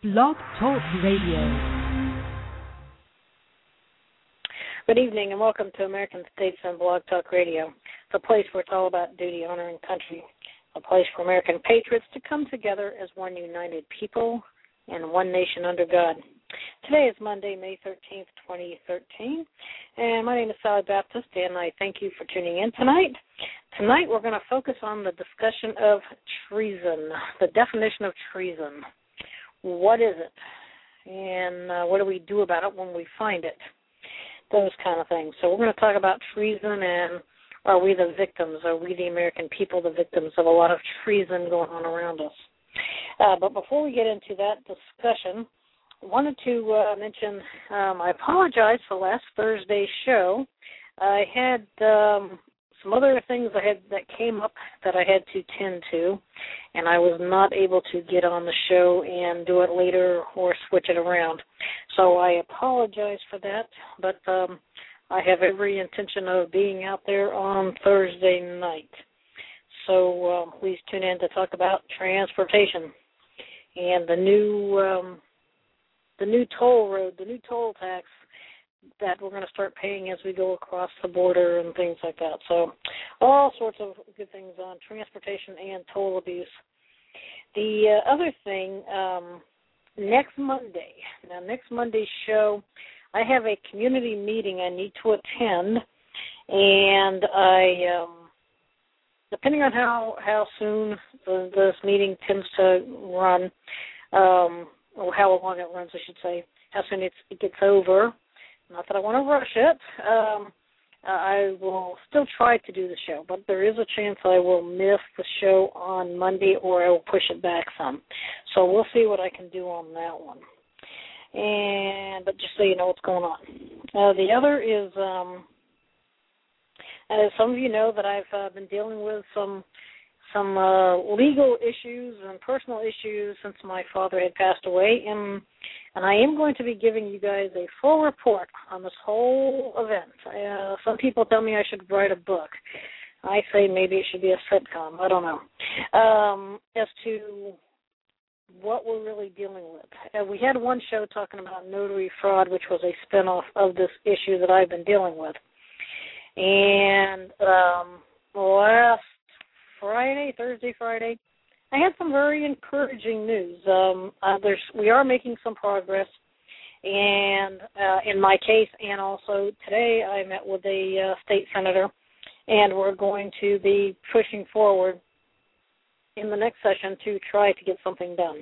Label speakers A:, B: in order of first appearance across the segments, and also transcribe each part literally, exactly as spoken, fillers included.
A: Blog Talk Radio.
B: Good evening and welcome to American Statesman Blog Talk Radio, the place where it's all about duty, honor, and country, a place for American patriots to come together as one united people and one nation under God. Today is Monday, May thirteenth, twenty thirteen, and my name is Sally Baptist, and I thank you for tuning in tonight. Tonight we're going to focus on the discussion of treason, the definition of treason. What is it, and uh, what do we do about it when we find it? Those kind of things. So we're going to talk about treason, and are we the victims? Are we, the American people, the victims of a lot of treason going on around us? Uh, but before we get into that discussion, I wanted to uh, mention, um, I apologize for last Thursday's show. I had um, some other things I had that came up that I had to tend to, and I was not able to get on the show and do it later or switch it around. So I apologize for that, but um, I have every intention of being out there on Thursday night. So uh, please tune in to talk about transportation and the new um, the new toll road, the new toll tax that we're going to start paying as we go across the border and things like that. So all sorts of good things on transportation and toll abuse. The uh, other thing, um, next Monday, now next Monday's show, I have a community meeting I need to attend, and I, um, depending on how, how soon the, this meeting tends to run, um, or how long it runs, I should say, how soon it's, it gets over. Not that I want to rush it. Um, I will still try to do the show, but there is a chance I will miss the show on Monday or I will push it back some. So we'll see what I can do on that one. And but just so you know what's going on. Uh, the other is, um, as some of you know, that I've uh, been dealing with some some uh, legal issues and personal issues since my father had passed away, and and I am going to be giving you guys a full report on this whole event. Uh, some people tell me I should write a book. I say maybe it should be a sitcom. I don't know. Um, as to what we're really dealing with. Uh, we had one show talking about notary fraud, which was a spinoff of this issue that I've been dealing with. And um, last Friday, Thursday, Friday, I had some very encouraging news. Um, uh, there's, we are making some progress, and uh, in my case, and also today I met with a uh, state senator, and we're going to be pushing forward in the next session to try to get something done.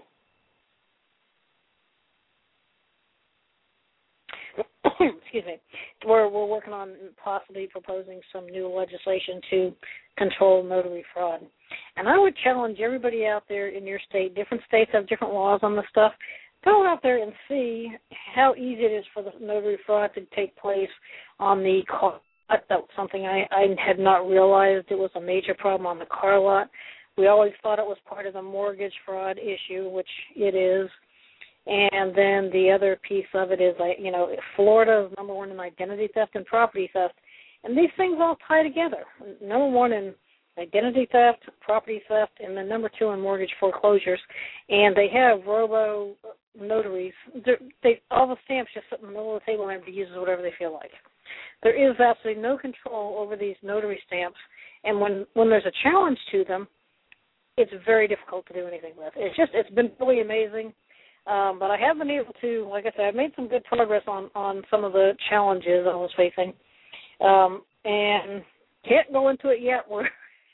B: Excuse me. We're, we're working on possibly proposing some new legislation to control notary fraud. And I would challenge everybody out there in your state, different states have different laws on this stuff, go out there and see how easy it is for the notary fraud to take place on the car. That was something I, I had not realized it was a major problem on the car lot. We always thought it was part of the mortgage fraud issue, which it is. And then the other piece of it is, like, you know, Florida is number one in identity theft and property theft. And these things all tie together. Number one in identity theft, property theft, and then number two in mortgage foreclosures. And they have robo notaries. They're, they all the stamps just sit in the middle of the table and everybody uses whatever they feel like. There is absolutely no control over these notary stamps. And when, when there's a challenge to them, it's very difficult to do anything with. It's just, it's been really amazing. Um, but I have been able to, like I said, I've made some good progress on, on some of the challenges I was facing. Um, and can't go into it yet. We're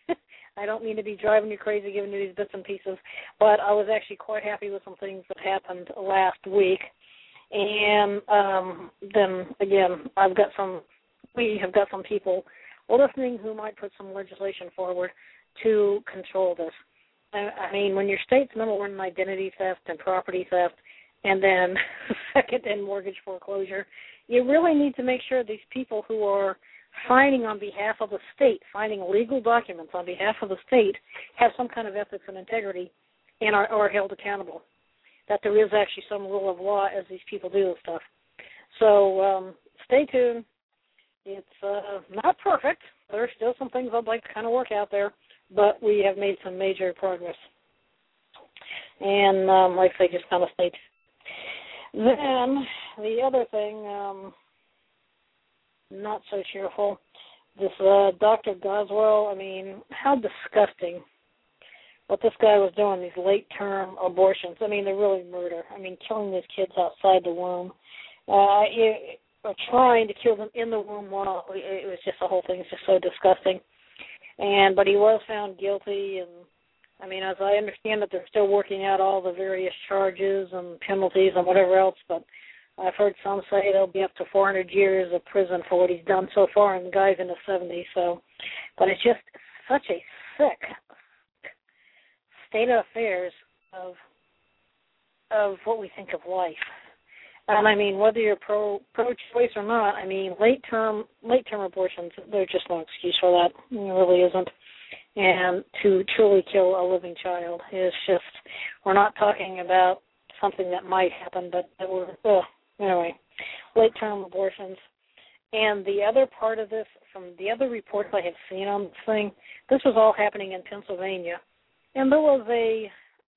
B: I don't mean to be driving you crazy giving you these bits and pieces, but I was actually quite happy with some things that happened last week. And um, then, again, I've got some, we have got some people listening who might put some legislation forward to control this. I mean, when your state's number one in identity theft and property theft, and then second in mortgage foreclosure, you really need to make sure these people who are signing on behalf of the state, signing legal documents on behalf of the state, have some kind of ethics and integrity and are, are held accountable, that there is actually some rule of law as these people do this stuff. So um, stay tuned. It's uh, not perfect. There are still some things I'd like to kind of work out there, but we have made some major progress. And um, like I say, just kind of stay tuned. Then the other thing, um, not so cheerful, this uh, Doctor Goswell, I mean, how disgusting what this guy was doing, these late-term abortions. I mean, they're really murder. I mean, killing these kids outside the womb. Uh, it, or trying to kill them in the womb. While it was just, the whole thing is just so disgusting. And But he was found guilty, and I mean, as I understand it, they're still working out all the various charges and penalties and whatever else, but I've heard some say there'll be up to four hundred years of prison for what he's done so far, and the guy's in his seventies, so, but it's just such a sick state of affairs of of what we think of life. And I mean, whether you're pro pro-choice or not, I mean, late term late term abortions, there's just no excuse for that. There really isn't. And to truly kill a living child is just, we're not talking about something that might happen, but that we're, ugh, anyway, late term abortions. And the other part of this, from the other reports I have seen on this thing, this was all happening in Pennsylvania. And there was a,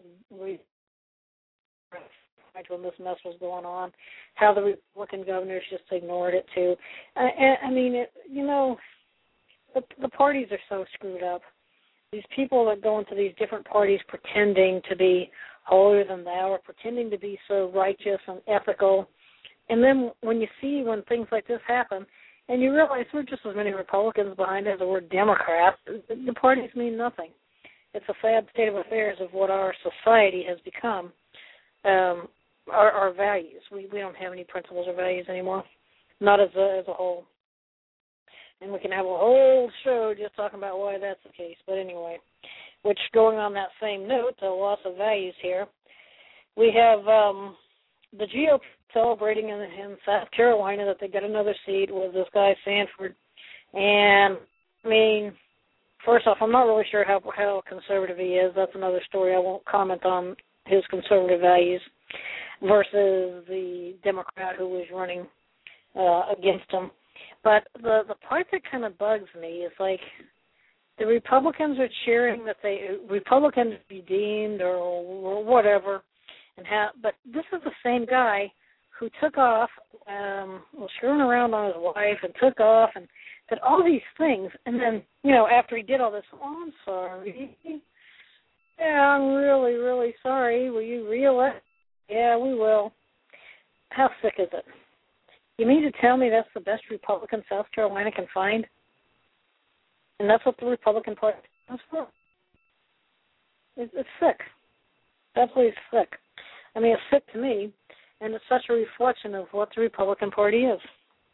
B: when this mess was going on, how the Republican governors just ignored it too. I, I mean, it, you know, the, the parties are so screwed up. These people that go into these different parties pretending to be holier than thou, or pretending to be so righteous and ethical, and then when you see when things like this happen, and you realize there are just as many Republicans behind it as there were Democrats, the parties mean nothing. It's a sad state of affairs of what our society has become. Um, our, our values. We we don't have any principles or values anymore, not as a, as a whole. And we can have a whole show just talking about why that's the case. But anyway, which, going on that same note, the loss of values here, we have um, the G O P celebrating in, in South Carolina that they got another seat with this guy Sanford. And, I mean, first off, I'm not really sure how, how conservative he is. That's another story. I won't comment on his conservative values versus the Democrat who was running uh, against him. But the the part that kind of bugs me is, like, the Republicans are cheering that they Republicans be deemed or, or whatever, and how. But this is the same guy who took off, um, was screwing around on his wife, and took off and did all these things, and then, you know, after he did all this, oh, I'm sorry. Yeah, I'm really, really sorry. Will you re-elect? Yeah, we will. How sick is it? You mean to tell me that's the best Republican South Carolina can find? And that's what the Republican Party is for? It's, it's sick. Absolutely sick. I mean, it's sick to me, and it's such a reflection of what the Republican Party is.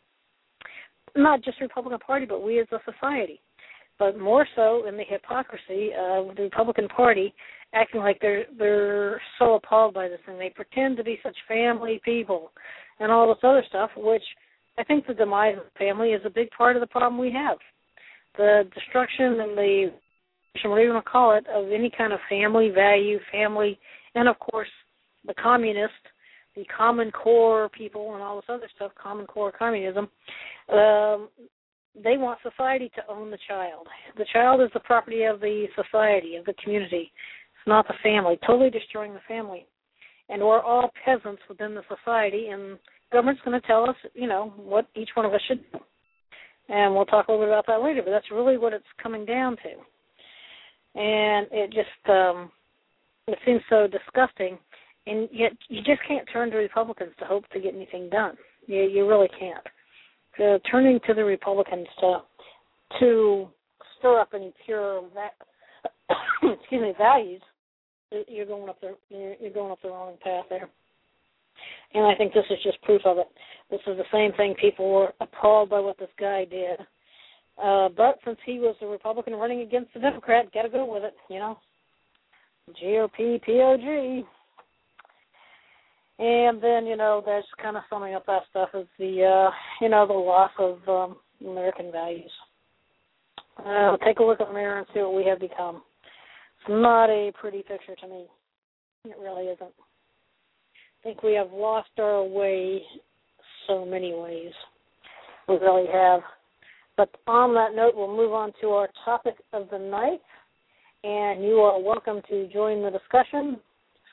B: Not just the Republican Party, but we as a society. But more so in the hypocrisy of the Republican Party acting like they're they're so appalled by this thing. They pretend to be such family people and all this other stuff, which I think the demise of the family is a big part of the problem we have. The destruction and the, whatever you want to call it, of any kind of family value, family, and of course the communist, the Common Core people and all this other stuff, Common Core communism, um, they want society to own the child. The child is the property of the society, of the community. It's not the family, totally destroying the family. And we're all peasants within the society, and government's going to tell us, you know, what each one of us should do. And we'll talk a little bit about that later, but that's really what it's coming down to. And it just, um, it seems so disgusting, and yet you just can't turn to Republicans to hope to get anything done. You, you really can't. Uh, turning to the Republicans to to stir up any pure va- excuse me values, you're going up the you're, you're going up the wrong path there. And I think this is just proof of it. This is the same thing. People were appalled by what this guy did, uh, but since he was a Republican running against the Democrat, got to go with it. You know, G O P, P O G. And then, you know, that's kind of summing up that stuff is the, uh, you know, the loss of um, American values. Uh, take a look at the mirror and see what we have become. It's not a pretty picture to me. It really isn't. I think we have lost our way so many ways. We really have. But on that note, we'll move on to our topic of the night. And you are welcome to join the discussion. Just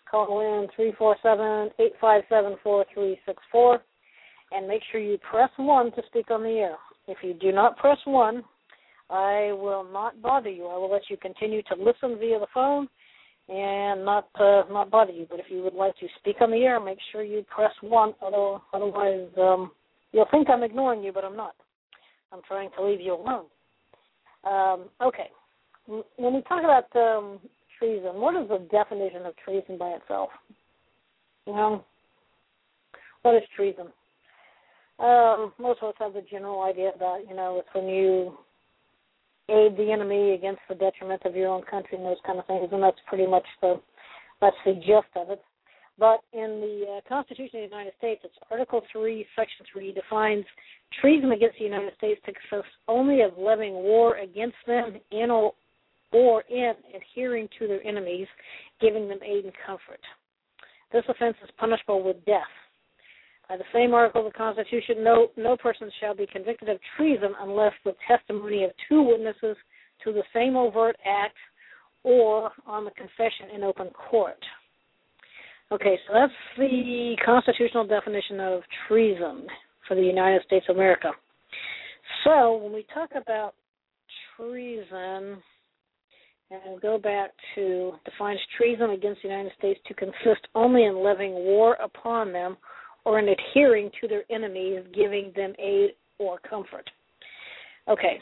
B: Call in three four seven, eight five seven, four three six four, and make sure you press one to speak on the air. If you do not press one, I will not bother you. I will let you continue to listen via the phone and not uh, not bother you. But if you would like to speak on the air, make sure you press one. Otherwise, um, you'll think I'm ignoring you, but I'm not. I'm trying to leave you alone. Um, okay. When we talk about um, treason, what is the definition of treason by itself? You know, what is treason? Um, most of us have the general idea that, you know, it's when you aid the enemy against the detriment of your own country and those kind of things, and that's pretty much the that's the gist of it. But in the uh, Constitution of the United States, it's Article three, Section three, defines treason against the United States to consist only of levying war against them in or, or in adhering to their enemies, giving them aid and comfort. This offense is punishable with death. By the same article of the Constitution, no, no person shall be convicted of treason unless the testimony of two witnesses to the same overt act or on the confession in open court. Okay, so that's the constitutional definition of treason for the United States of America. So when we talk about treason, and go back to defines treason against the United States to consist only in levying war upon them or in adhering to their enemies, giving them aid or comfort. Okay.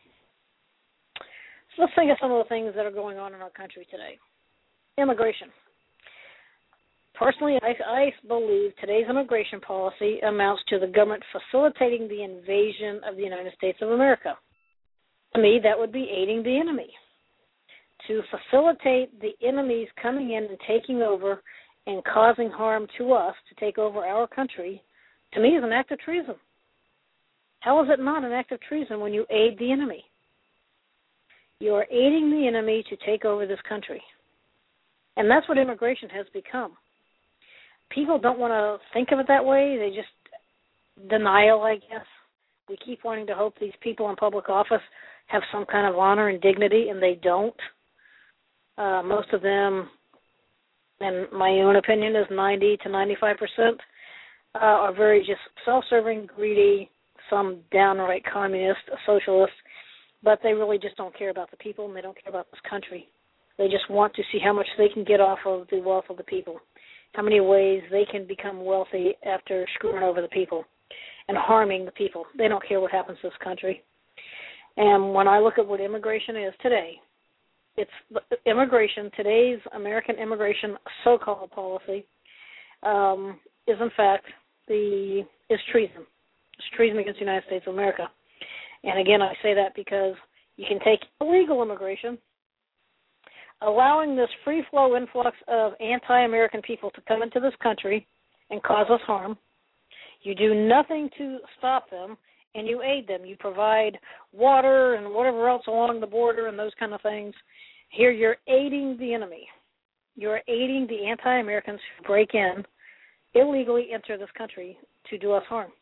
B: So let's think of some of the things that are going on in our country today. Immigration. Personally, I, I believe today's immigration policy amounts to the government facilitating the invasion of the United States of America. To me, that would be aiding the enemy. To facilitate the enemies coming in and taking over and causing harm to us to take over our country, to me, is an act of treason. How is it not an act of treason when you aid the enemy? You are aiding the enemy to take over this country. And that's what immigration has become. People don't want to think of it that way. They just denial, I guess. We keep wanting to hope these people in public office have some kind of honor and dignity, and they don't. Uh, most of them, in my own opinion, is ninety to ninety-five percent, uh, are very just self-serving, greedy, some downright communist, socialist, but they really just don't care about the people and they don't care about this country. They just want to see how much they can get off of the wealth of the people, how many ways they can become wealthy after screwing over the people and harming the people. They don't care what happens to this country. And when I look at what immigration is today, it's immigration, today's American immigration so-called policy um, is in fact the is treason. It's treason against the United States of America. And again, I say that because you can take illegal immigration, allowing this free-flow influx of anti-American people to come into this country and cause us harm. You do nothing to stop them, and you aid them. You provide water and whatever else along the border and those kind of things. Here you're aiding the enemy. You're aiding the anti-Americans who break in, illegally enter this country to do us harm.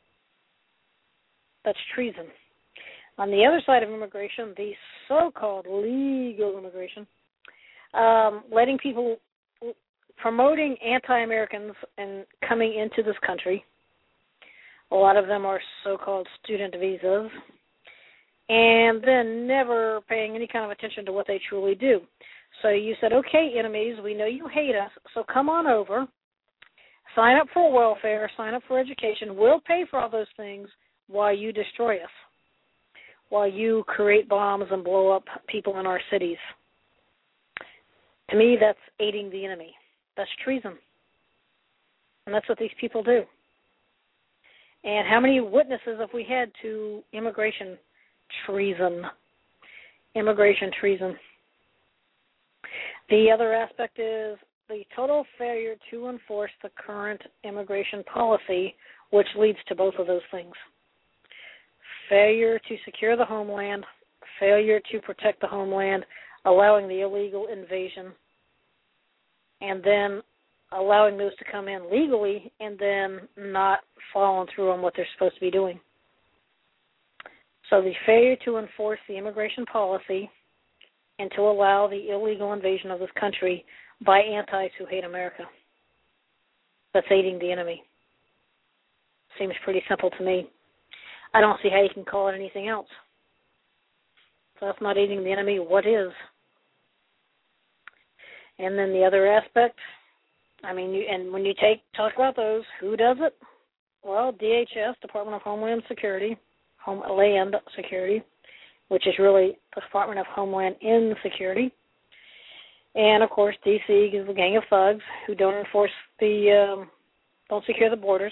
B: That's treason. On the other side of immigration, the so-called legal immigration, um, letting people, promoting anti-Americans and coming into this country. A lot of them are so-called student visas, and then never paying any kind of attention to what they truly do. So you said, okay, enemies, we know you hate us, so come on over, sign up for welfare, sign up for education. We'll pay for all those things while you destroy us, while you create bombs and blow up people in our cities. To me, that's aiding the enemy. That's treason. And that's what these people do. And how many witnesses have we had to immigration treason? Immigration treason. The other aspect is the total failure to enforce the current immigration policy, which leads to both of those things. Failure to secure the homeland, failure to protect the homeland, allowing the illegal invasion, and then allowing those to come in legally and then not following through on what they're supposed to be doing. So the failure to enforce the immigration policy and to allow the illegal invasion of this country, by antis who hate America. That's aiding the enemy. Seems pretty simple to me. I don't see how you can call it anything else. So that's not aiding the enemy. What is? And then the other aspect, I mean, you, and when you take talk about those, who does it? Well, D H S, Department of Homeland Security, Homeland Security, which is really the Department of Homeland Insecurity. And, of course, D C is a gang of thugs who don't enforce the, um, don't secure the borders.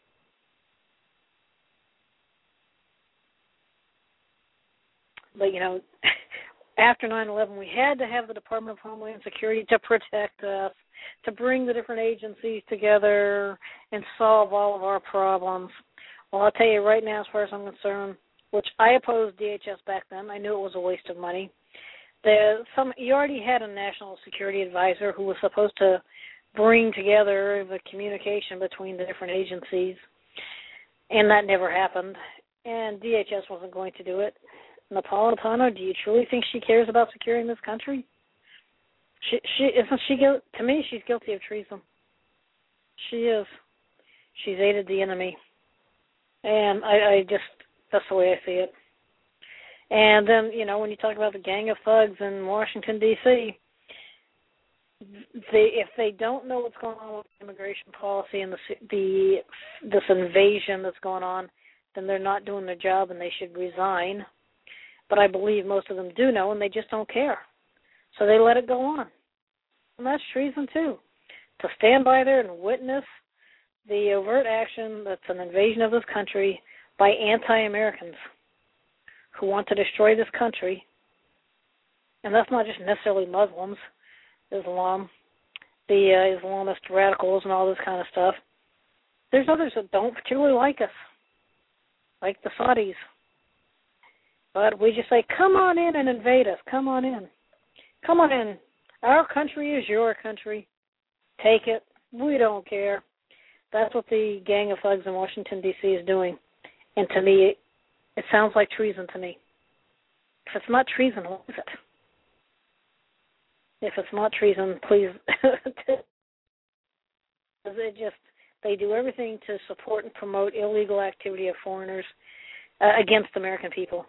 B: But, you know, after nine eleven, we had to have the Department of Homeland Security to protect us, to bring the different agencies together and solve all of our problems. Well, I'll tell you right now, as far as I'm concerned, which I opposed D H S back then. I knew it was a waste of money. The, some, you already had a national security advisor who was supposed to bring together the communication between the different agencies, and that never happened. And D H S wasn't going to do it. Napolitano, do you truly think she cares about securing this country? She, she isn't she guilty? To me, she's guilty of treason. She is. She's aided the enemy, and I, I just that's the way I see it. And then, you know, when you talk about the gang of thugs in Washington, D C, they, if they don't know what's going on with immigration policy and the, the this invasion that's going on, then they're not doing their job and they should resign. But I believe most of them do know, and they just don't care. So they let it go on. And that's treason, too. To stand by there and witness the overt action that's an invasion of this country by anti-Americans who want to destroy this country. And that's not just necessarily Muslims, Islam, the uh, Islamist radicals and all this kind of stuff. There's others that don't particularly like us, like the Saudis. But we just say, come on in and invade us. Come on in. Come on in. Our country is your country. Take it. We don't care. That's what the gang of thugs in Washington, D C is doing. And to me, it, it sounds like treason to me. If it's not treason, what is it? If it's not treason, please. It just, they do everything to support and promote illegal activity of foreigners Uh, against American people,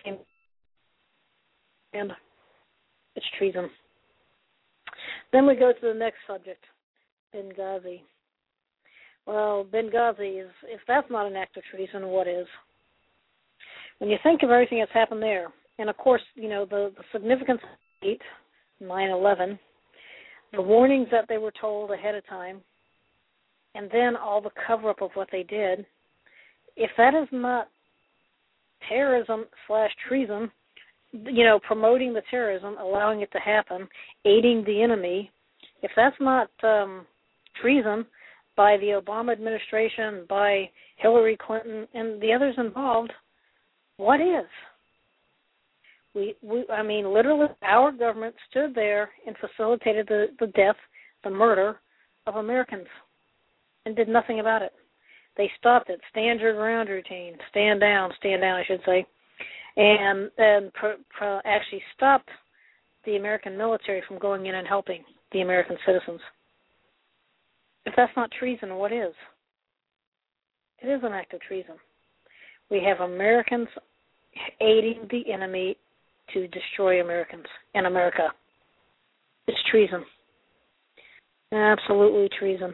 B: and it's treason. Then we go to the next subject, Benghazi. Well, Benghazi is, if that's not an act of treason, what is? When you think of everything that's happened there, and of course, you know, the, the significance of nine eleven, the warnings that they were told ahead of time, and then all the cover-up of what they did, if that is not terrorism slash treason, you know, promoting the terrorism, allowing it to happen, aiding the enemy, if that's not um, treason by the Obama administration, by Hillary Clinton, and the others involved, what is? We, we I mean, literally, our government stood there and facilitated the, the death, the murder of Americans, and did nothing about it. They stopped it. Stand your ground routine. Stand down. Stand down, I should say. And and pro, pro actually stopped the American military from going in and helping the American citizens. If that's not treason, what is? It is an act of treason. We have Americans aiding the enemy to destroy Americans in America. It's treason. Absolutely treason.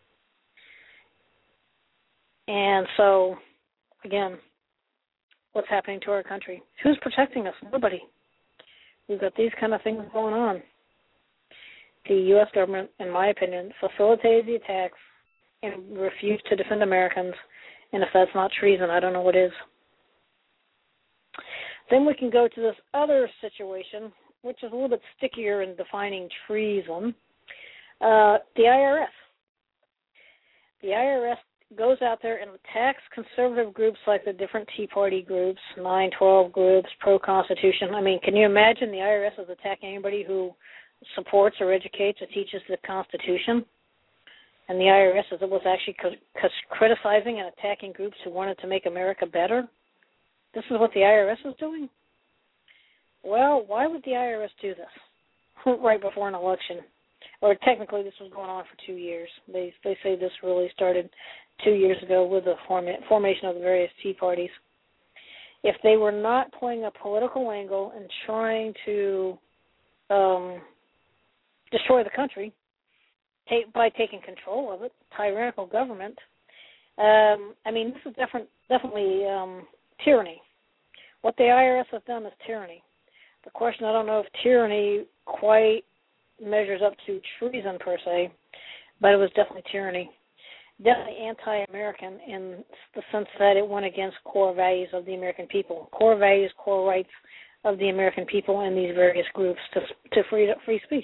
B: And so, again, what's happening to our country? Who's protecting us? Nobody. We've got these kind of things going on. The U S government, in my opinion, facilitated the attacks and refused to defend Americans. And if that's not treason, I don't know what is. Then we can go to this other situation, which is a little bit stickier in defining treason. Uh, the I R S. The I R S goes out there and attacks conservative groups like the different Tea Party groups, nine twelve groups, pro-Constitution. I mean, can you imagine the I R S is attacking anybody who supports or educates or teaches the Constitution? And the I R S is, was actually c- c- criticizing and attacking groups who wanted to make America better? This is what the I R S is doing? Well, why would the I R S do this right before an election? or technically this was going on for two years. They they say this really started two years ago with the form- formation of the various Tea Parties. If they were not playing a political angle and trying to um, destroy the country take, by taking control of it, tyrannical government, um, I mean, this is different, definitely um, tyranny. What the I R S has done is tyranny. The question, I don't know if tyranny quite measures up to treason per se, but it was definitely tyranny. Definitely anti-American in the sense that it went against core values of the American people, core values, core rights of the American people and these various groups to to free free speech.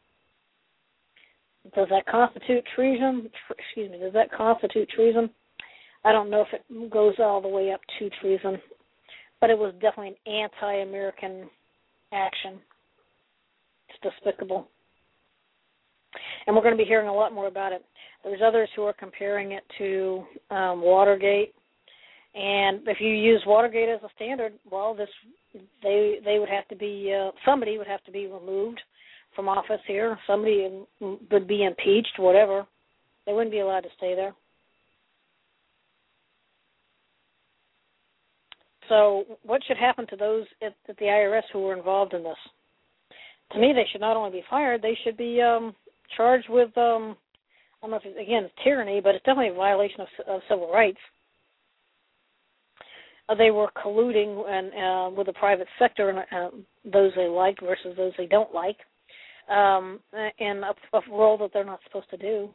B: Does that constitute treason? Excuse me. Does that constitute treason? I don't know if it goes all the way up to treason, but it was definitely an anti-American action. It's despicable. And we're going to be hearing a lot more about it. There's others who are comparing it to um, Watergate, and if you use Watergate as a standard, well, this they they would have to be uh, somebody would have to be removed from office here. Somebody would be impeached, whatever. They wouldn't be allowed to stay there. So, what should happen to those at, at the I R S who were involved in this? To me, they should not only be fired; they should be um, charged with. Um, I don't know if it's, again, it's tyranny, but it's definitely a violation of, of civil rights. Uh, they were colluding and, uh, with the private sector, and uh, those they like versus those they don't like, um, in a, a role that they're not supposed to do.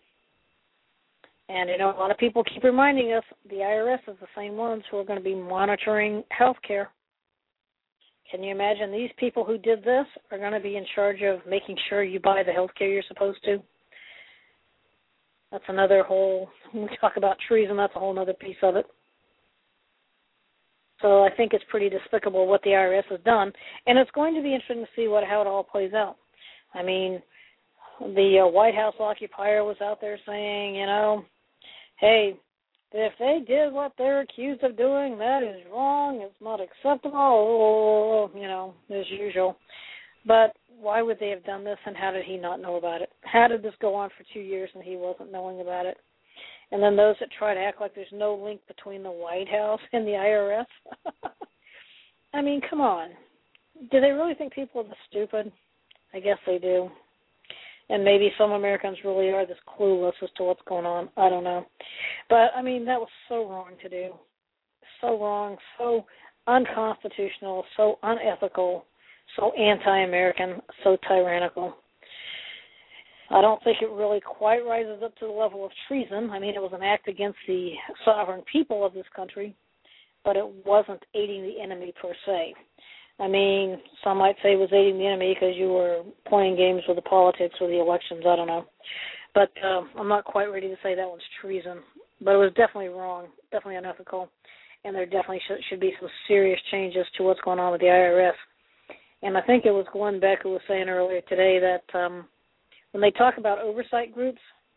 B: And, you know, a lot of people keep reminding us the I R S is the same ones who are going to be monitoring health care. Can you imagine these people who did this are going to be in charge of making sure you buy the health care you're supposed to? That's another whole, when we talk about treason, that's a whole other piece of it. So I think it's pretty despicable what the I R S has done, and it's going to be interesting to see what how it all plays out. I mean, the uh, White House occupier was out there saying, you know, hey, if they did what they're accused of doing, that is wrong, it's not acceptable, you know, as usual. But why would they have done this, and how did he not know about it? How did this go on for two years and he wasn't knowing about it? And then those that try to act like there's no link between the White House and the I R S. I mean, come on. Do they really think people are this stupid? I guess they do. And maybe some Americans really are this clueless as to what's going on. I don't know. But, I mean, that was so wrong to do. So wrong, so unconstitutional, so unethical, so anti-American, so tyrannical. I don't think it really quite rises up to the level of treason. I mean, it was an act against the sovereign people of this country, but it wasn't aiding the enemy per se. I mean, some might say it was aiding the enemy because you were playing games with the politics or the elections. I don't know. But uh, I'm not quite ready to say that was treason. But it was definitely wrong, definitely unethical, and there definitely should, should be some serious changes to what's going on with the I R S. And I think it was Glenn Beck who was saying earlier today that um, when they talk about oversight groups,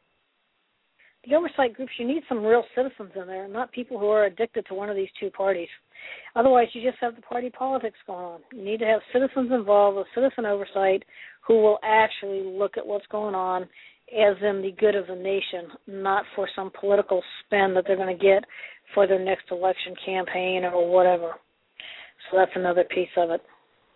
B: the oversight groups, you need some real citizens in there, not people who are addicted to one of these two parties. Otherwise, you just have the party politics going on. You need to have citizens involved with citizen oversight who will actually look at what's going on as in the good of the nation, not for some political spin that they're going to get for their next election campaign or whatever. So that's another piece of it.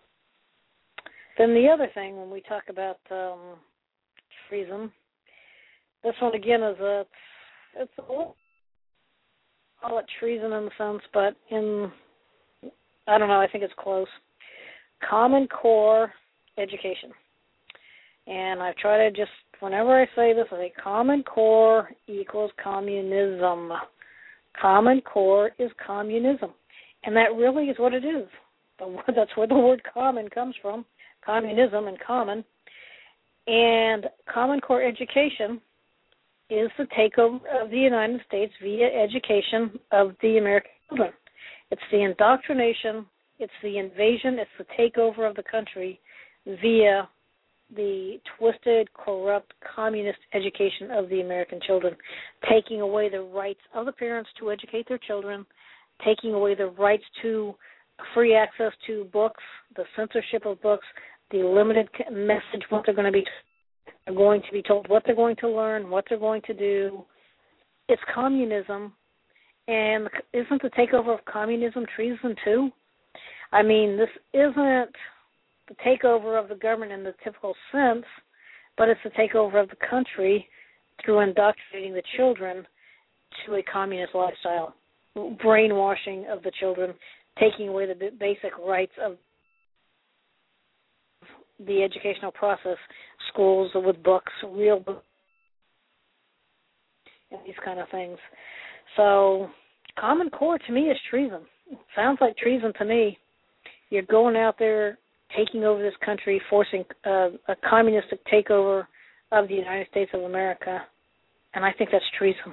B: Then the other thing, when we talk about um, treason, this one again is a, it's a little, call it treason in the sense, but in, I don't know, I think it's close. Common Core education. And I try to just, whenever I say this, I say Common Core equals communism. Common Core is communism. And that really is what it is. That's where the word common comes from, communism and common. And Common Core education is the takeover of the United States via education of the American children. It's the indoctrination, it's the invasion, it's the takeover of the country via the twisted, corrupt, communist education of the American children, taking away the rights of the parents to educate their children, taking away the rights to free access to books, the censorship of books, the limited message, what they're going to be They're going to be told what they're going to learn, what they're going to do. It's communism. And isn't the takeover of communism treason too? I mean, this isn't the takeover of the government in the typical sense, but it's the takeover of the country through indoctrinating the children to a communist lifestyle, brainwashing of the children, taking away the basic rights of the educational process, schools with books, real books, and these kind of things. So Common Core to me is treason. Sounds like treason to me. You're going out there, taking over this country, forcing uh, a communistic takeover of the United States of America, and I think that's treason.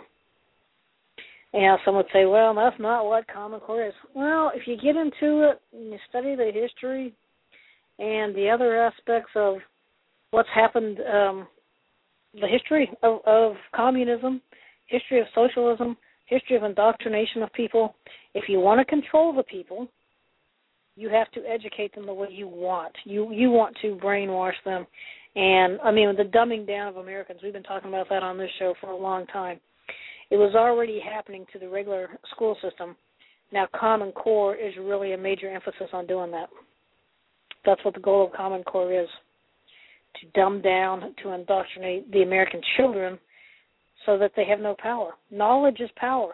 B: And some would say, well, that's not what Common Core is. Well, if you get into it and you study the history and the other aspects of what's happened, um, the history of, of communism, history of socialism, history of indoctrination of people, if you want to control the people, you have to educate them the way you want. You you want to brainwash them. And, I mean, the dumbing down of Americans, we've been talking about that on this show for a long time. It was already happening to the regular school system. Now, Common Core is really a major emphasis on doing that. That's what the goal of Common Core is, to dumb down, to indoctrinate the American children so that they have no power. Knowledge is power.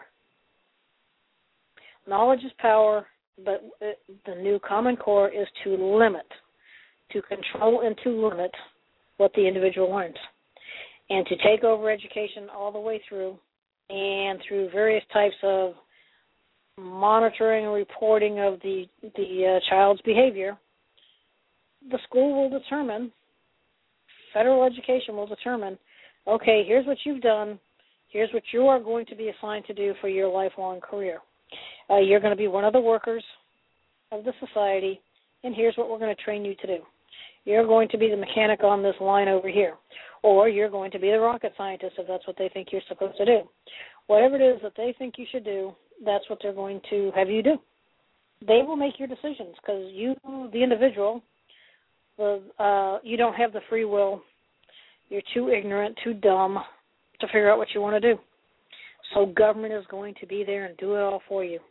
B: Knowledge is power, but the new Common Core is to limit, to control and to limit what the individual learns, and to take over education all the way through, and through various types of monitoring and reporting of the, the uh, child's behavior, the school will determine, federal education will determine, okay, here's what you've done, here's what you are going to be assigned to do for your lifelong career. Uh, you're going to be one of the workers of the society, and here's what we're going to train you to do. You're going to be the mechanic on this line over here, or you're going to be the rocket scientist if that's what they think you're supposed to do. Whatever it is that they think you should do, that's what they're going to have you do. They will make your decisions because you, the individual, the, uh, you don't have the free will. You're too ignorant, too dumb to figure out what you want to do. So government is going to be there and do it all for you.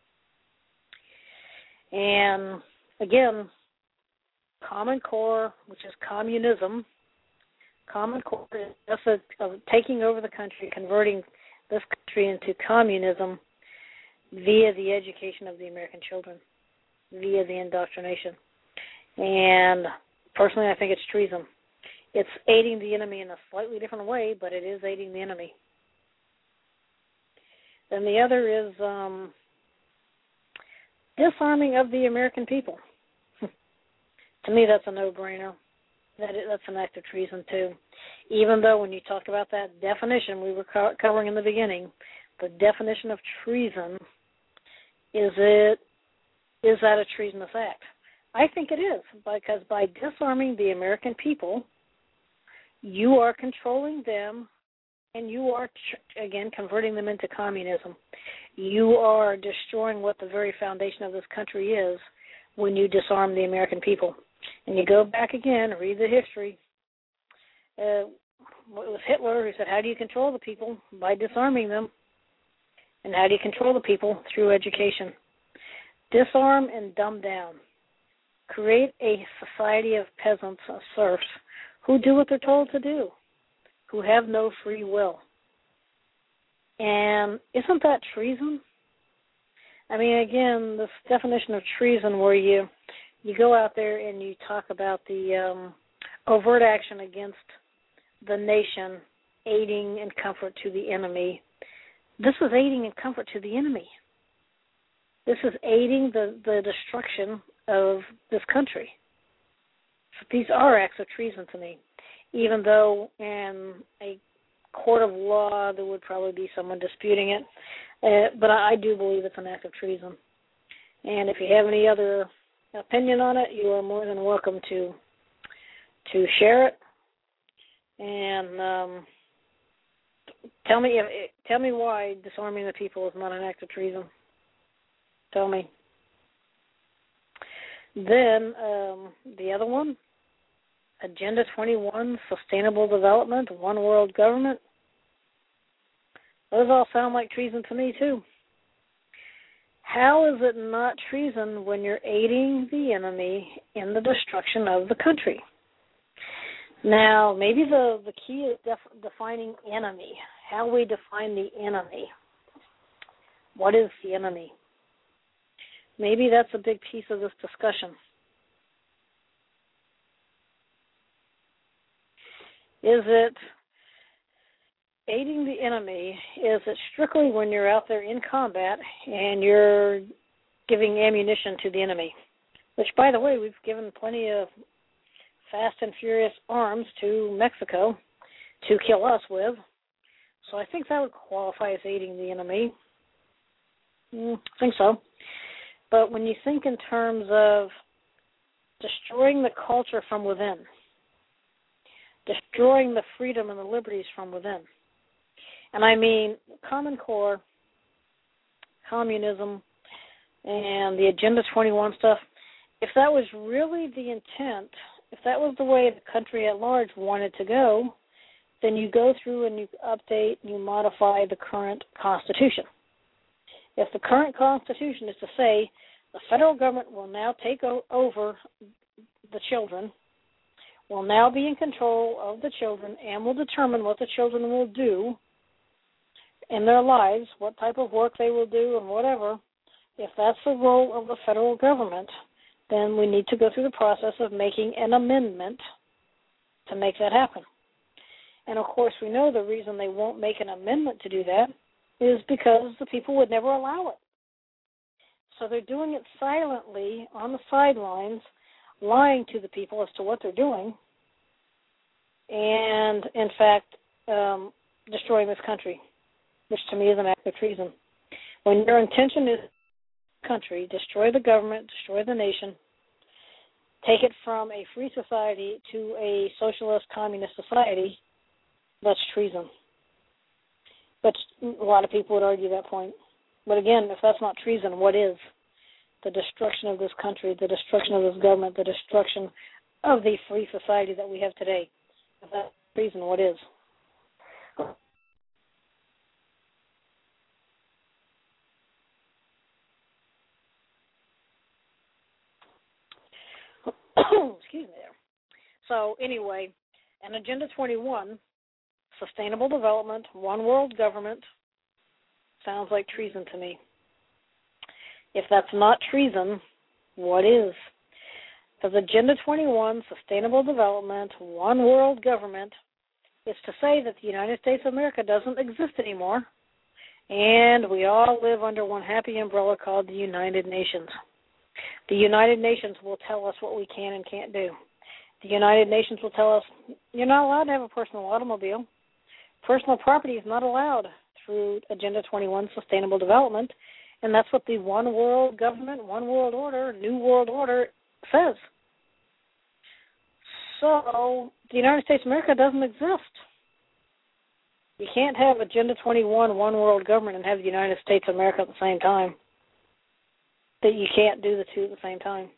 B: And again, Common Core, which is communism, Common Core is just a, a taking over the country, converting this country into communism via the education of the American children, via the indoctrination. And personally, I think it's treason. It's aiding the enemy in a slightly different way, but it is aiding the enemy. Then the other is um, disarming of the American people. To me, that's a no-brainer. That is, that's an act of treason, too. Even though when you talk about that definition we were co- covering in the beginning, the definition of treason, is it is that a treasonous act? I think it is, because by disarming the American people, you are controlling them, and you are, again, converting them into communism. You are destroying what the very foundation of this country is when you disarm the American people. And you go back again, read the history. Uh, it was Hitler who said, how do you control the people? By disarming them. And how do you control the people? Through education. Disarm and dumb down. Create a society of peasants, of serfs, who do what they're told to do, who have no free will. And isn't that treason? I mean, again, this definition of treason where you you go out there and you talk about the um, overt action against the nation, aiding and comfort to the enemy. This is aiding and comfort to the enemy. This is aiding the, the destruction of this country. So these are acts of treason to me, even though in a court of law there would probably be someone disputing it. Uh, but I, I do believe it's an act of treason. And if you have any other opinion on it, you are more than welcome to to share it. And um, tell me tell me why disarming the people is not an act of treason. Tell me. Then um, the other one Agenda twenty-one, Sustainable Development, One World Government. Those all sound like treason to me, too. How is it not treason when you're aiding the enemy in the destruction of the country? Now, maybe the, the key is def- defining enemy, how we define the enemy. What is the enemy? Maybe that's a big piece of this discussion. Is it aiding the enemy? Is it strictly when you're out there in combat and you're giving ammunition to the enemy? Which, by the way, we've given plenty of fast and furious arms to Mexico to kill us with. So I think that would qualify as aiding the enemy. Mm, I think so. But when you think in terms of destroying the culture from within, destroying the freedom and the liberties from within, and I mean Common Core, communism, and the Agenda twenty-one stuff, if that was really the intent, if that was the way the country at large wanted to go, then you go through and you update and you modify the current Constitution. If the current Constitution is to say the federal government will now take o- over the children, will now be in control of the children, and will determine what the children will do in their lives, what type of work they will do and whatever, if that's the role of the federal government, then we need to go through the process of making an amendment to make that happen. And, of course, we know the reason they won't make an amendment to do that is because the people would never allow it. So they're doing it silently on the sidelines, lying to the people as to what they're doing, and, in fact, um, destroying this country, which to me is an act of treason. When your intention is country, destroy the government, destroy the nation, take it from a free society to a socialist communist society, that's treason. But a lot of people would argue that point. But again, if that's not treason, what is? The destruction of this country, the destruction of this government, the destruction of the free society that we have today. If that's treason, what is? Excuse me there. So anyway, an Agenda twenty-one, Sustainable Development, One World Government, sounds like treason to me. If that's not treason, what is? Because Agenda twenty-one, Sustainable Development, One World Government, is to say that the United States of America doesn't exist anymore, and we all live under one happy umbrella called the United Nations. The United Nations will tell us what we can and can't do. The United Nations will tell us you're not allowed to have a personal automobile. Personal property is not allowed through Agenda twenty-one, Sustainable Development, and that's what the One World Government, One World Order, New World Order says. So the United States of America doesn't exist. You can't have Agenda twenty-one, One World Government, and have the United States of America at the same time. That you can't do the two at the same time.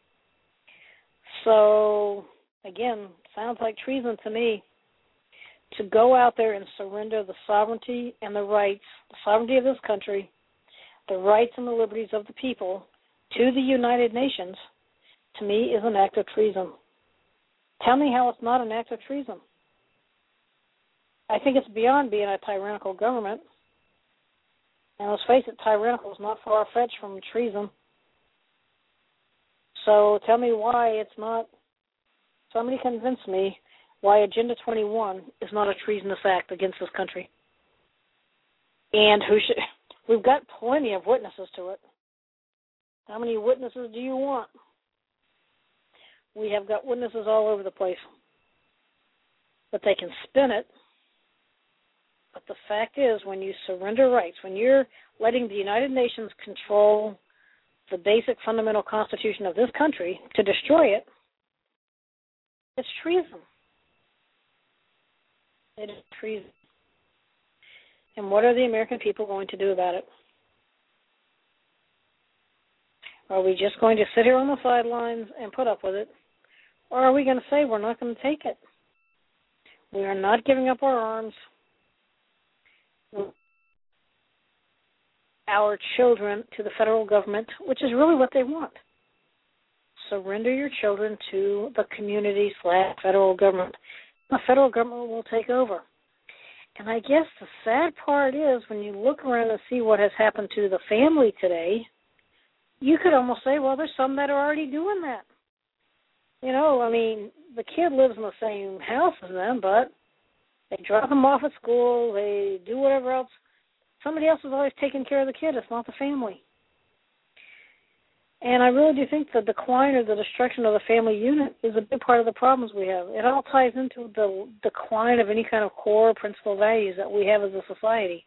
B: So, again, sounds like treason to me to go out there and surrender the sovereignty and the rights, the sovereignty of this country, the rights and the liberties of the people to the United Nations, to me is an act of treason. Tell me how it's not an act of treason. I think it's beyond being a tyrannical government. And let's face it, tyrannical is not far-fetched from treason. So tell me why it's not, somebody convince me why Agenda twenty-one is not a treasonous act against this country. And who should, we've got plenty of witnesses to it. How many witnesses do you want? We have got witnesses all over the place. But they can spin it. But the fact is, when you surrender rights, when you're letting the United Nations control the basic fundamental constitution of this country to destroy it, it's treason. It is treason. And what are the American people going to do about it? Are we just going to sit here on the sidelines and put up with it? Or are we going to say we're not going to take it? We are not giving up our arms. Our children to the federal government, which is really what they want. Surrender your children to the community slash federal government. The federal government will take over. And I guess the sad part is when you look around and see what has happened to the family today, you could almost say, well, there's some that are already doing that. You know, I mean, the kid lives in the same house as them, but they drop them off at school, they do whatever else. Somebody else is always taking care of the kid. It's not the family. And I really do think the decline or the destruction of the family unit is a big part of the problems we have. It all ties into the decline of any kind of core principal values that we have as a society.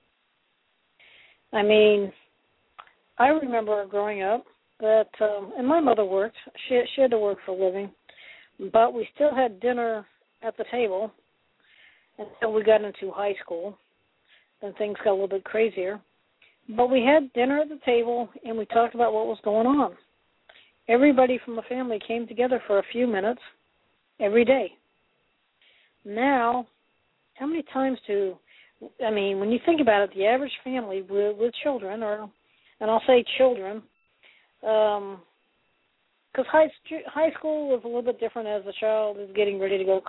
B: I mean, I remember growing up that, um, and my mother worked. She, she had to work for a living, but we still had dinner at the table until we got into high school. Then things got a little bit crazier. But we had dinner at the table, and we talked about what was going on. Everybody from the family came together for a few minutes every day. Now, how many times do, I mean, when you think about it, the average family with, with children, or, and I'll say children, because um, high, high school is a little bit different as the child is getting ready to go.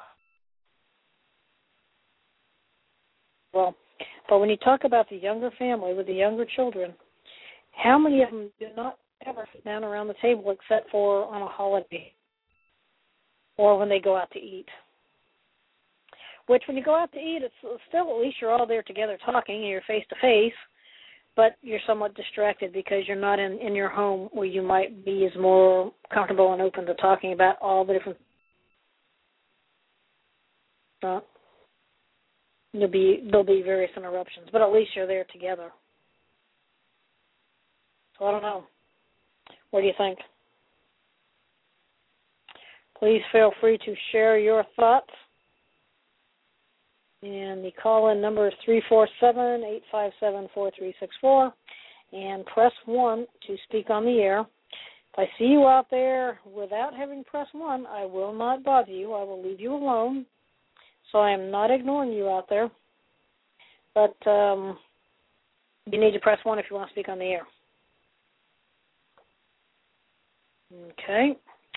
B: Well, but when you talk about the younger family with the younger children, how many of them do not ever sit down around the table except for on a holiday or when they go out to eat? Which when you go out to eat, it's still at least you're all there together talking and you're face-to-face, but you're somewhat distracted because you're not in, in your home where you might be as more comfortable and open to talking about all the different uh, There'll be there'll be various interruptions, but at least you're there together. So I don't know. What do you think? Please feel free to share your thoughts. And the call-in number is three four seven, eight five seven, four three six four. And press one to speak on the air. If I see you out there without having pressed one, I will not bother you. I will leave you alone. So I am not ignoring you out there, but um, you need to press one if you want to speak on the air. Okay.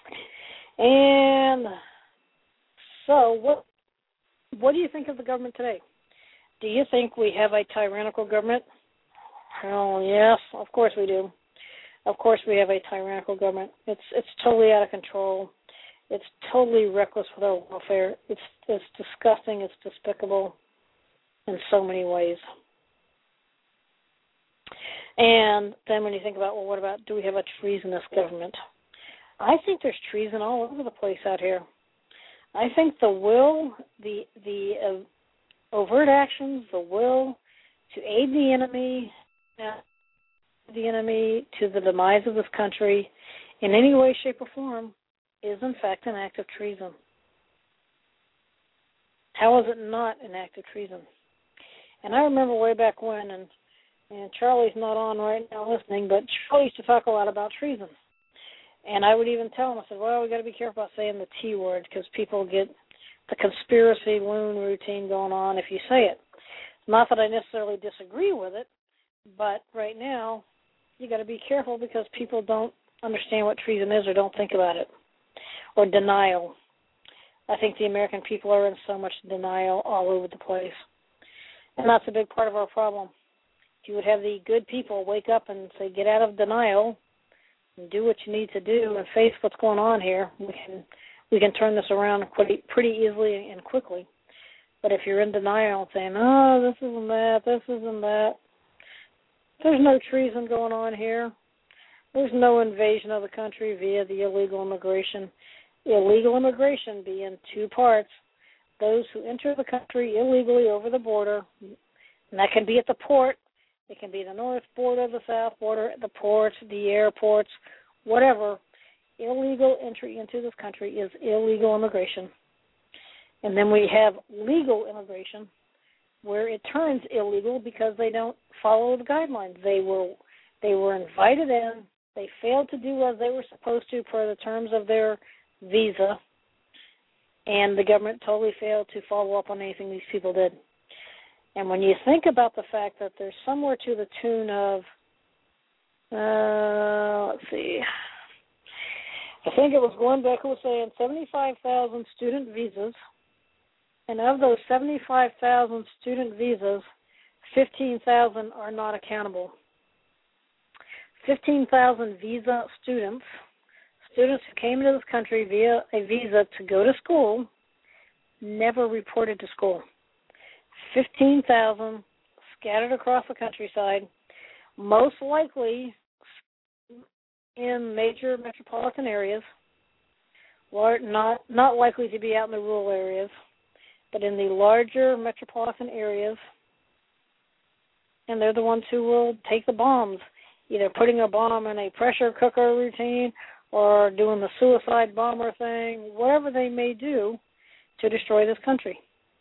B: And so what what do you think of the government today? Do you think we have a tyrannical government? Oh, yes, of course we do. Of course we have a tyrannical government. It's it's totally out of control. It's totally reckless with our welfare. It's it's disgusting. It's despicable in so many ways. And then when you think about, well, what about, do we have a treasonous government? I think there's treason all over the place out here. I think the will, the the uh, overt actions, the will to aid the enemy, uh, the enemy to the demise of this country in any way, shape, or form is in fact an act of treason. How is it not an act of treason? And I remember way back when, and, and Charlie's not on right now listening, but Charlie used to talk a lot about treason. And I would even tell him, I said, well, we've got to be careful about saying the T word because people get the conspiracy loon routine going on if you say it. Not that I necessarily disagree with it, but right now you got to be careful because people don't understand what treason is or don't think about it. Or denial. I think the American people are in so much denial all over the place. And that's a big part of our problem. If you would have the good people wake up and say, get out of denial and do what you need to do and face what's going on here, we can we can turn this around pretty, pretty easily and quickly. But if you're in denial and saying, oh, this isn't that, this isn't that, there's no treason going on here. There's no invasion of the country via the illegal immigration. Illegal immigration being two parts. Those who enter the country illegally over the border, and that can be at the port, it can be the north border, the south border, the ports, the airports, whatever. Illegal entry into this country is illegal immigration. And then we have legal immigration, where it turns illegal because they don't follow the guidelines. They were they were invited in. They failed to do as they were supposed to per the terms of their visa, and the government totally failed to follow up on anything these people did. And when you think about the fact that there's somewhere to the tune of, uh, let's see, I think it was Glenn Beck who was saying seventy-five thousand student visas, and of those seventy-five thousand student visas, fifteen thousand are not accountable. fifteen thousand visa students, students who came into this country via a visa to go to school, never reported to school. fifteen thousand scattered across the countryside, most likely in major metropolitan areas, or not, not likely to be out in the rural areas, but in the larger metropolitan areas, and they're the ones who will take the bombs, either putting a bomb in a pressure cooker routine or doing the suicide bomber thing, whatever they may do to destroy this country.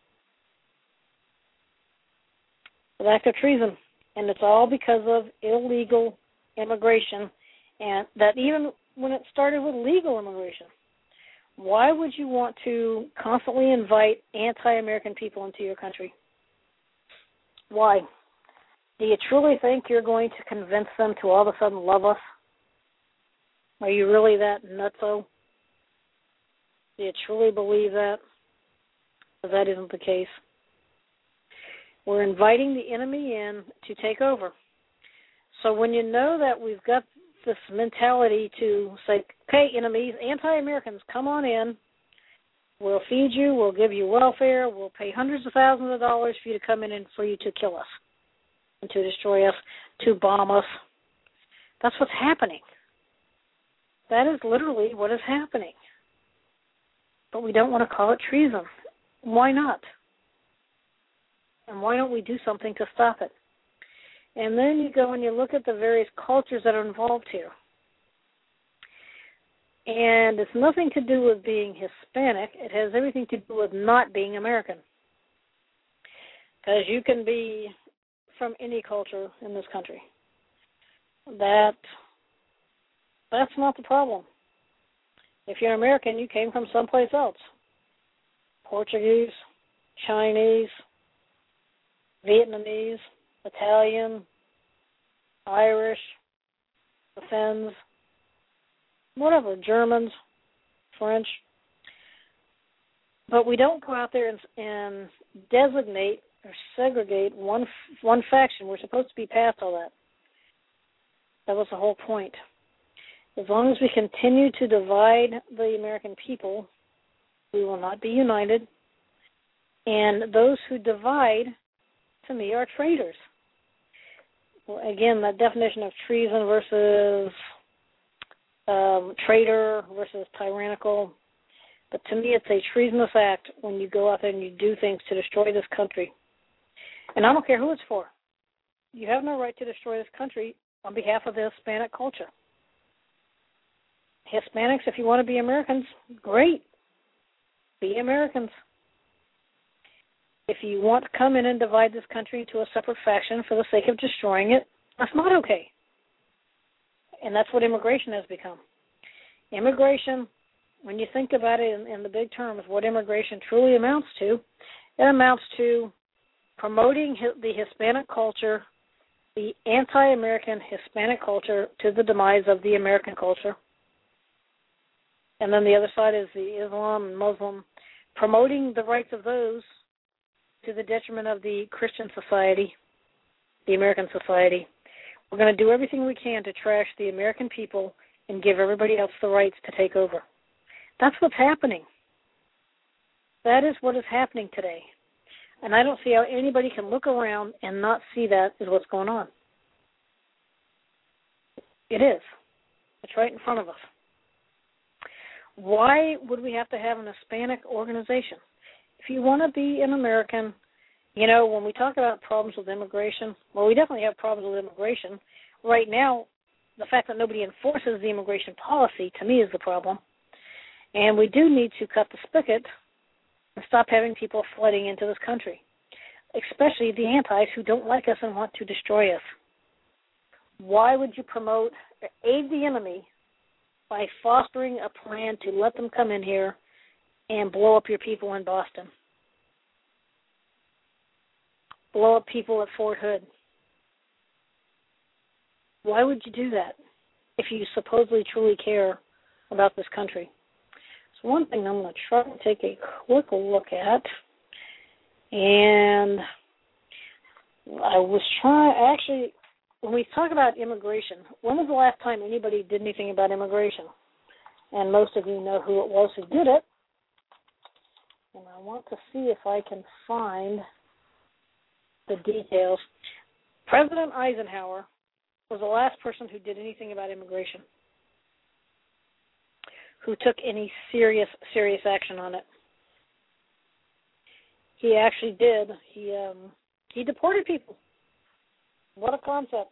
B: An act of treason, and it's all because of illegal immigration, and that even when it started with legal immigration. Why would you want to constantly invite anti-American people into your country? Why? Do you truly think you're going to convince them to all of a sudden love us? Are you really that nutso? Do you truly believe that? Because that isn't the case. We're inviting the enemy in to take over. So when you know that we've got this mentality to say, okay, enemies, anti-Americans, come on in. We'll feed you. We'll give you welfare. We'll pay hundreds of thousands of dollars for you to come in and for you to kill us and to destroy us, to bomb us. That's what's happening. That is literally what is happening. But we don't want to call it treason. Why not? And why don't we do something to stop it? And then you go and you look at the various cultures that are involved here. And it's nothing to do with being Hispanic. It has everything to do with not being American. Because you can be from any culture in this country. That, that's not the problem. If you're American, you came from someplace else. Portuguese, Chinese, Vietnamese, Italian, Irish, the Finns, whatever, Germans, French. But we don't go out there and, and designate or segregate one one faction. We're supposed to be past all that. That was the whole point. As long as we continue to divide the American people, we will not be united. And those who divide, to me, are traitors. Well, again, that definition of treason versus um, traitor versus tyrannical. But to me, it's a treasonous act when you go out there and you do things to destroy this country. And I don't care who it's for. You have no right to destroy this country on behalf of the Hispanic culture. Hispanics, if you want to be Americans, great. Be Americans. If you want to come in and divide this country into a separate faction for the sake of destroying it, that's not okay. And that's what immigration has become. Immigration, when you think about it in, in the big terms, what immigration truly amounts to, it amounts to promoting the Hispanic culture, the anti-American Hispanic culture, to the demise of the American culture. And then the other side is the Islam and Muslim, promoting the rights of those to the detriment of the Christian society, the American society. We're going to do everything we can to trash the American people and give everybody else the rights to take over. That's what's happening. That is what is happening today. And I don't see how anybody can look around and not see that is what's going on. It is. It's right in front of us. Why would we have to have an Hispanic organization? If you want to be an American, you know, when we talk about problems with immigration, well, we definitely have problems with immigration. Right now, the fact that nobody enforces the immigration policy, to me, is the problem. And we do need to cut the spigot and stop having people flooding into this country, especially the antis who don't like us and want to destroy us. Why would you promote or aid the enemy by fostering a plan to let them come in here and blow up your people in Boston. Blow up people at Fort Hood. Why would you do that if you supposedly truly care about this country? So one thing I'm going to try to take a quick look at, and I was trying, actually, when we talk about immigration, when was the last time anybody did anything about immigration? And most of you know who it was who did it. And I want to see if I can find the details. President Eisenhower was the last person who did anything about immigration, who took any serious, serious action on it. He actually did. He um, he deported people. What a concept.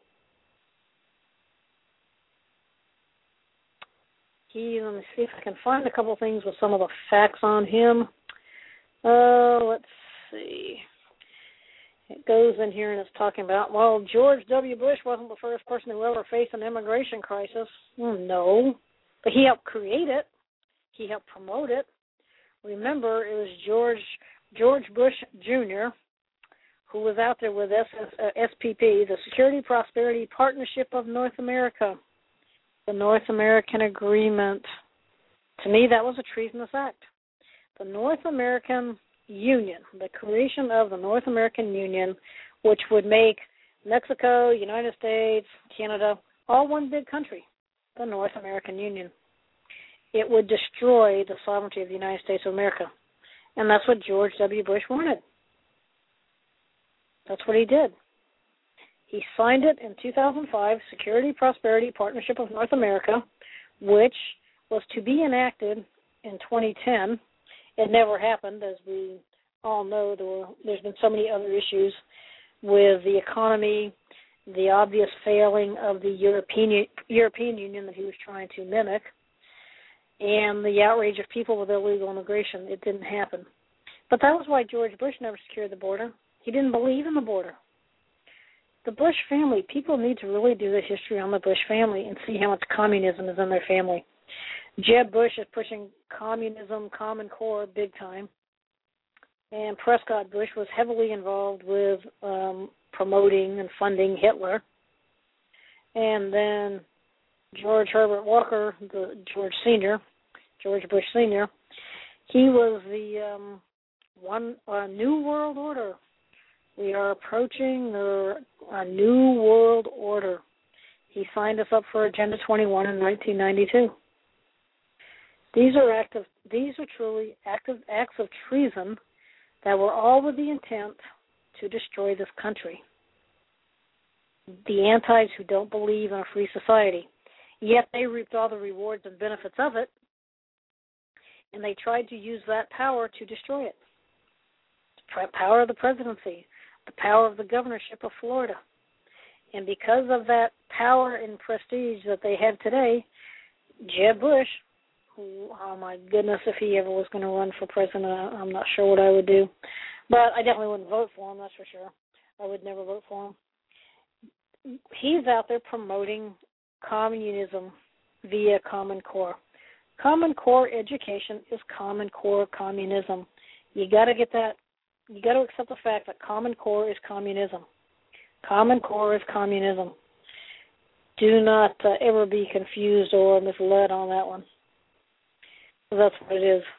B: He, let me see if I can find a couple things with some of the facts on him. Uh, let's see. It goes in here and it's talking about, well, George W. Bush wasn't the first person who ever faced an immigration crisis. Well, no. But he helped create it. He helped promote it. Remember, it was George George Bush Junior who was out there with S P P, the Security Prosperity Partnership of North America, the North American Agreement. To me, that was a treasonous act. The North American Union, the creation of the North American Union, which would make Mexico, United States, Canada, all one big country, the North American Union. It would destroy the sovereignty of the United States of America. And that's what George W. Bush wanted. That's what he did. He signed it in two thousand five, Security Prosperity Partnership of North America, which was to be enacted in twenty ten. It never happened. As we all know, there were, there's been so many other issues with the economy, the obvious failing of the European European Union that he was trying to mimic, and the outrage of people with illegal immigration. It didn't happen. But that was why George Bush never secured the border. He didn't believe in the border. The Bush family, people need to really do the history on the Bush family and see how much communism is in their family. Jeb Bush is pushing communism, Common Core, big time. And Prescott Bush was heavily involved with um, promoting and funding Hitler. And then George Herbert Walker, the George Senior, George Bush Senior, he was the um, one uh, New World Order. We are approaching the a New World Order. He signed us up for Agenda twenty-one in nineteen ninety-two. These are active. These are truly active acts of treason that were all with the intent to destroy this country. The antis who don't believe in a free society, yet they reaped all the rewards and benefits of it, and they tried to use that power to destroy it. The power of the presidency, the power of the governorship of Florida. And because of that power and prestige that they have today, Jeb Bush, who, oh my goodness, if he ever was going to run for president, I'm not sure what I would do. But I definitely wouldn't vote for him, that's for sure. I would never vote for him. He's out there promoting communism via Common Core. Common Core education is Common Core communism. You got to get that. You got to accept the fact that Common Core is communism. Common Core is communism. Do not uh, ever be confused or misled on that one. That's what it is.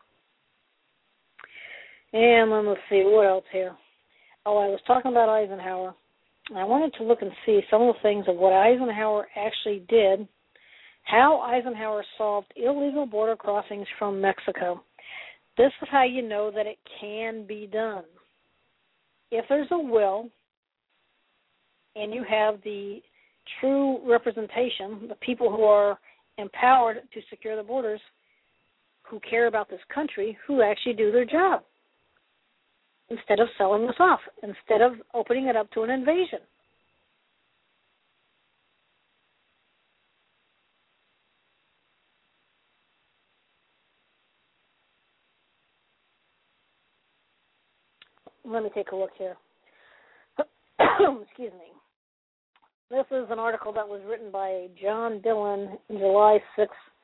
B: And then let's see, what else here? Oh, I was talking about Eisenhower. I wanted to look and see some of the things of what Eisenhower actually did, how Eisenhower solved illegal border crossings from Mexico. This is how you know that it can be done. If there's a will and you have the true representation, the people who are empowered to secure the borders, who care about this country, who actually do their job, instead of selling us off, instead of opening it up to an invasion. Let me take a look here. Excuse me. This is an article that was written by John Dillon, July sixth,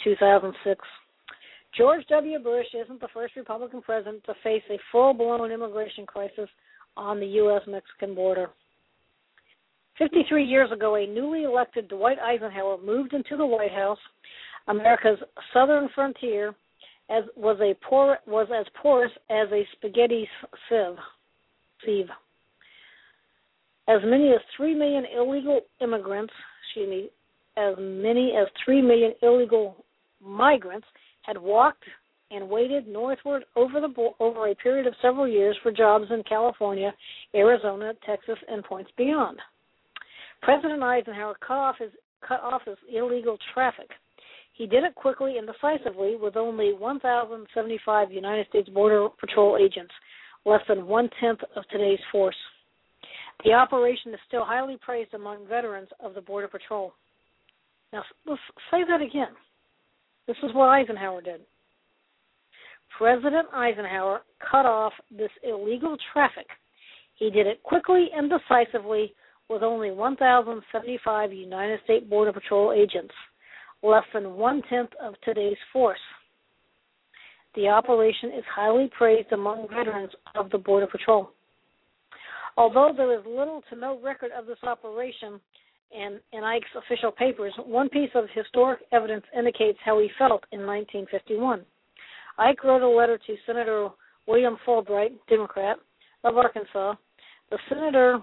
B: two thousand six. George W. Bush isn't the first Republican president to face a full-blown immigration crisis on the U S Mexican border. fifty-three years ago, a newly elected Dwight Eisenhower moved into the White House. America's southern frontier as was a por- was as porous as a spaghetti sieve. sieve. As many as three million illegal immigrants, excuse me, as many as three million illegal migrants had walked and waded northward over the bo- over a period of several years for jobs in California, Arizona, Texas, and points beyond. President Eisenhower cut off his cut off his illegal traffic. He did it quickly and decisively with only one thousand seventy-five United States Border Patrol agents, less than one-tenth of today's force. The operation is still highly praised among veterans of the Border Patrol. Now, let's say that again. This is what Eisenhower did. President Eisenhower cut off this illegal traffic. He did it quickly and decisively with only one thousand seventy-five United States Border Patrol agents, less than one-tenth of today's force. The operation is highly praised among veterans of the Border Patrol. Although there is little to no record of this operation in, in Ike's official papers, one piece of historic evidence indicates how he felt in nineteen fifty-one. Ike wrote a letter to Senator William Fulbright, Democrat, of Arkansas. The senator,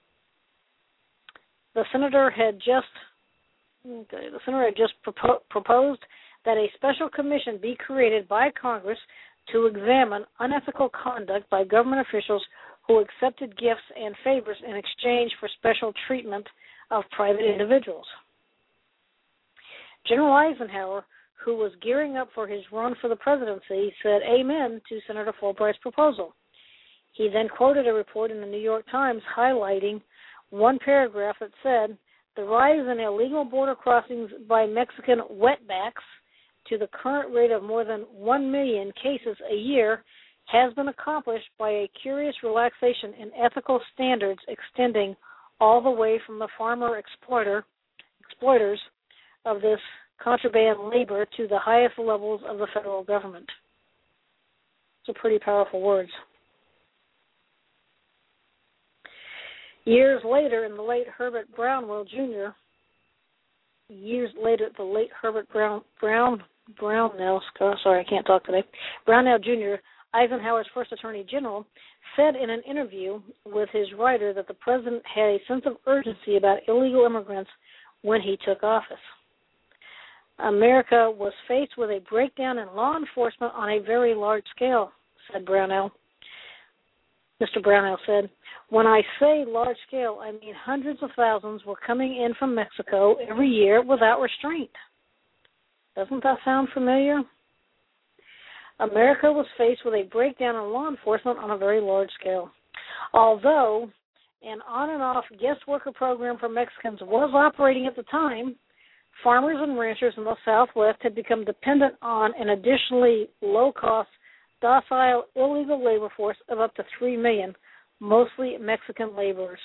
B: the senator had just, okay, the senator had just propo- proposed that a special commission be created by Congress to examine unethical conduct by government officials who accepted gifts and favors in exchange for special treatment of private individuals. General Eisenhower, who was gearing up for his run for the presidency, said amen to Senator Fulbright's proposal. He then quoted a report in the New York Times highlighting one paragraph that said, the rise in illegal border crossings by Mexican wetbacks to the current rate of more than one million cases a year has been accomplished by a curious relaxation in ethical standards extending all the way from the farmer exploiter exploiters of this contraband labor to the highest levels of the federal government. Those are pretty powerful words. Years later, in the late Herbert Brownell Junior Years later, the late Herbert Brown Brown Brownell, sorry, I can't talk today. Brownell Junior, Eisenhower's first Attorney General, said in an interview with his writer that the president had a sense of urgency about illegal immigrants when he took office. America was faced with a breakdown in law enforcement on a very large scale, said Brownell. Mister Brownell said, when I say large scale, I mean hundreds of thousands were coming in from Mexico every year without restraint. Doesn't that sound familiar? America was faced with a breakdown in law enforcement on a very large scale. Although an on-and-off guest worker program for Mexicans was operating at the time, farmers and ranchers in the Southwest had become dependent on an additionally low-cost, docile, illegal labor force of up to three million, mostly Mexican laborers.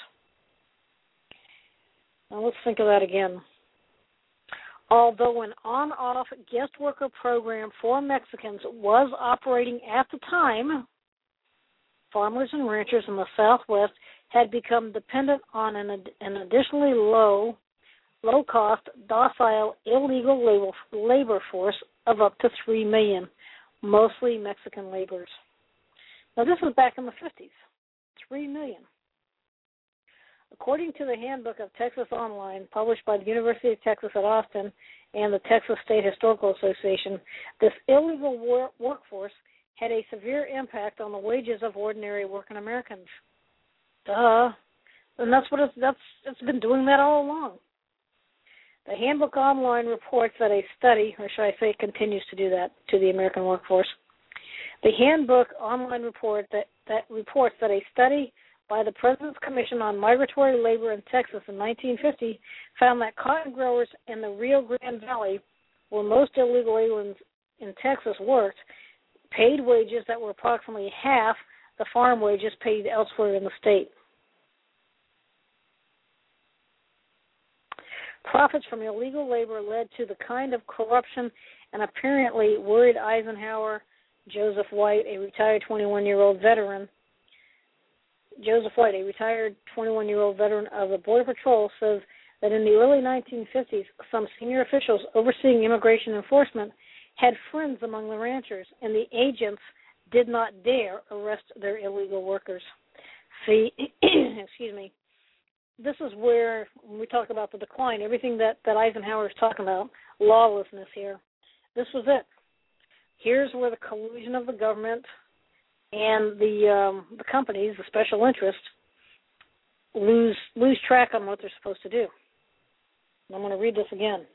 B: Now let's think of that again. Although an on-off guest worker program for Mexicans was operating at the time, farmers and ranchers in the Southwest had become dependent on an, an additionally low, low-cost, docile, illegal labor, labor force of up to three million, mostly Mexican laborers. Now, this was back in the fifties, three million. According to the Handbook of Texas Online, published by the University of Texas at Austin and the Texas State Historical Association, this illegal war- workforce had a severe impact on the wages of ordinary working Americans. Duh. And that's what it's, that's, it's been doing that all along. The Handbook Online reports that a study, or should I say continues to do that, to the American workforce. The Handbook Online report that, that reports that a study by the President's Commission on Migratory Labor in Texas in nineteen fifty found that cotton growers in the Rio Grande Valley, where most illegal aliens in Texas worked, paid wages that were approximately half the farm wages paid elsewhere in the state. Profits from illegal labor led to the kind of corruption and apparently worried Eisenhower. Joseph White, a retired twenty-one-year-old veteran, Joseph White, a retired twenty-one-year-old veteran of the Border Patrol, says that in the early nineteen fifties, some senior officials overseeing immigration enforcement had friends among the ranchers, and the agents did not dare arrest their illegal workers. See, excuse me, this is where, when we talk about the decline, everything that, that Eisenhower is talking about, lawlessness here, this was it. Here's where the collusion of the government and the um, the companies, the special interests, lose lose track on what they're supposed to do. I'm going to read this again.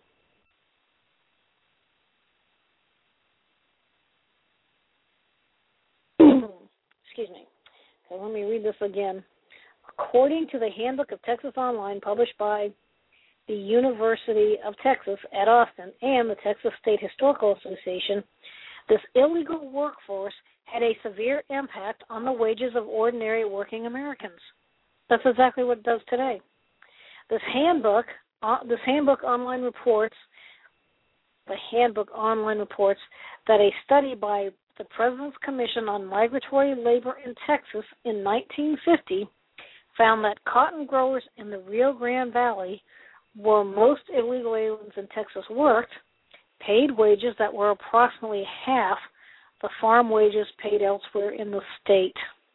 B: Excuse me. Okay, let me read this again. According to the Handbook of Texas Online, published by the University of Texas at Austin and the Texas State Historical Association, this illegal workforce had a severe impact on the wages of ordinary working Americans. That's exactly what it does today. This handbook, uh, this handbook online reports, the handbook online reports that a study by the President's Commission on Migratory Labor in Texas in nineteen fifty found that cotton growers in the Rio Grande Valley, where most illegal aliens in Texas worked, paid wages that were approximately half the farm wages paid elsewhere in the state.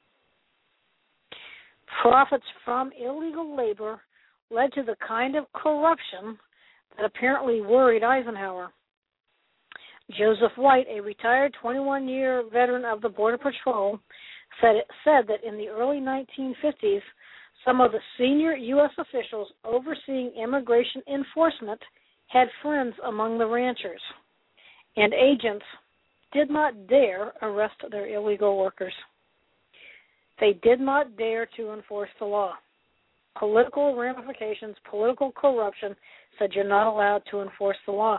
B: Profits from illegal labor led to the kind of corruption that apparently worried Eisenhower. Joseph White, a retired twenty-one-year veteran of the Border Patrol, said, said that in the early nineteen fifties, some of the senior U S officials overseeing immigration enforcement had friends among the ranchers, and agents did not dare arrest their illegal workers. They did not dare to enforce the law. Political ramifications, political corruption said you're not allowed to enforce the law.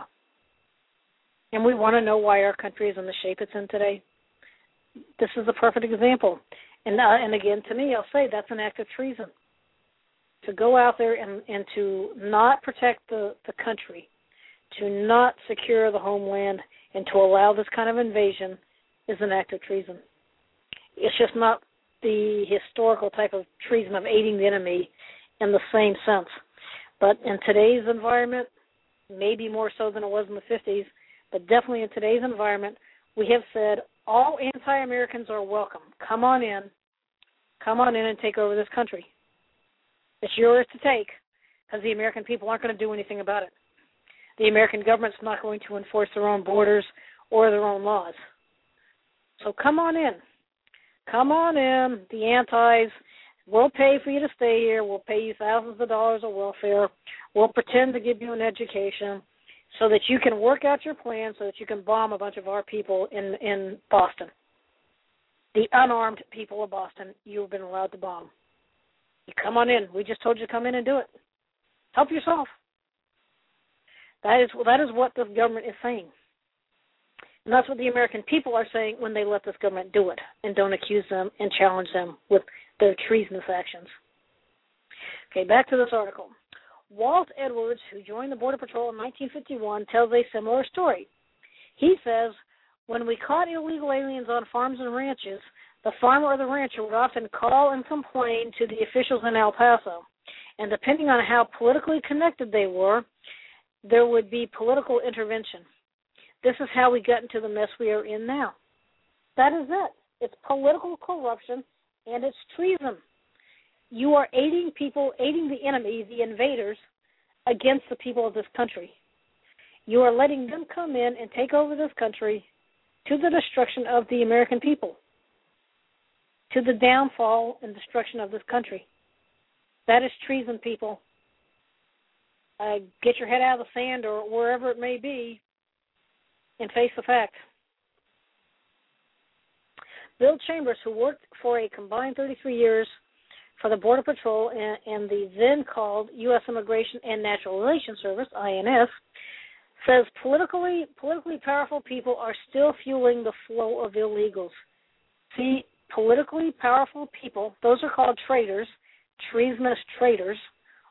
B: And we want to know why our country is in the shape it's in today. This is a perfect example. And, uh, and again, to me, I'll say that's an act of treason. To go out there and, and to not protect the, the country, to not secure the homeland, and to allow this kind of invasion is an act of treason. It's just not the historical type of treason of aiding the enemy in the same sense. But in today's environment, maybe more so than it was in the fifties, but definitely in today's environment, we have said all anti-Americans are welcome. Come on in. Come on in and take over this country. It's yours to take because the American people aren't going to do anything about it. The American government's not going to enforce their own borders or their own laws. So come on in. Come on in, the antis. We'll pay for you to stay here. We'll pay you thousands of dollars of welfare. We'll pretend to give you an education so that you can work out your plan so that you can bomb a bunch of our people in, in Boston. The unarmed people of Boston, you've been allowed to bomb. You come on in. We just told you to come in and do it. Help yourself. That is that is what this government is saying. And that's what the American people are saying when they let this government do it and don't accuse them and challenge them with their treasonous actions. Okay, back to this article. Walt Edwards, who joined the Border Patrol in nineteen fifty-one, tells a similar story. He says, when we caught illegal aliens on farms and ranches, the farmer or the rancher would often call and complain to the officials in El Paso. And depending on how politically connected they were, there would be political intervention. This is how we got into the mess we are in now. That is it. It's political corruption and it's treason. You are aiding people, aiding the enemy, the invaders, against the people of this country. You are letting them come in and take over this country to the destruction of the American people, to the downfall and destruction of this country. That is treason, people. Uh, get your head out of the sand or wherever it may be and face the fact. Bill Chambers, who worked for a combined thirty-three years for the Border Patrol and, and the then-called U S Immigration and Naturalization Service, I N S, says politically politically powerful people are still fueling the flow of illegals. See, politically powerful people, those are called traitors, treasonous traitors,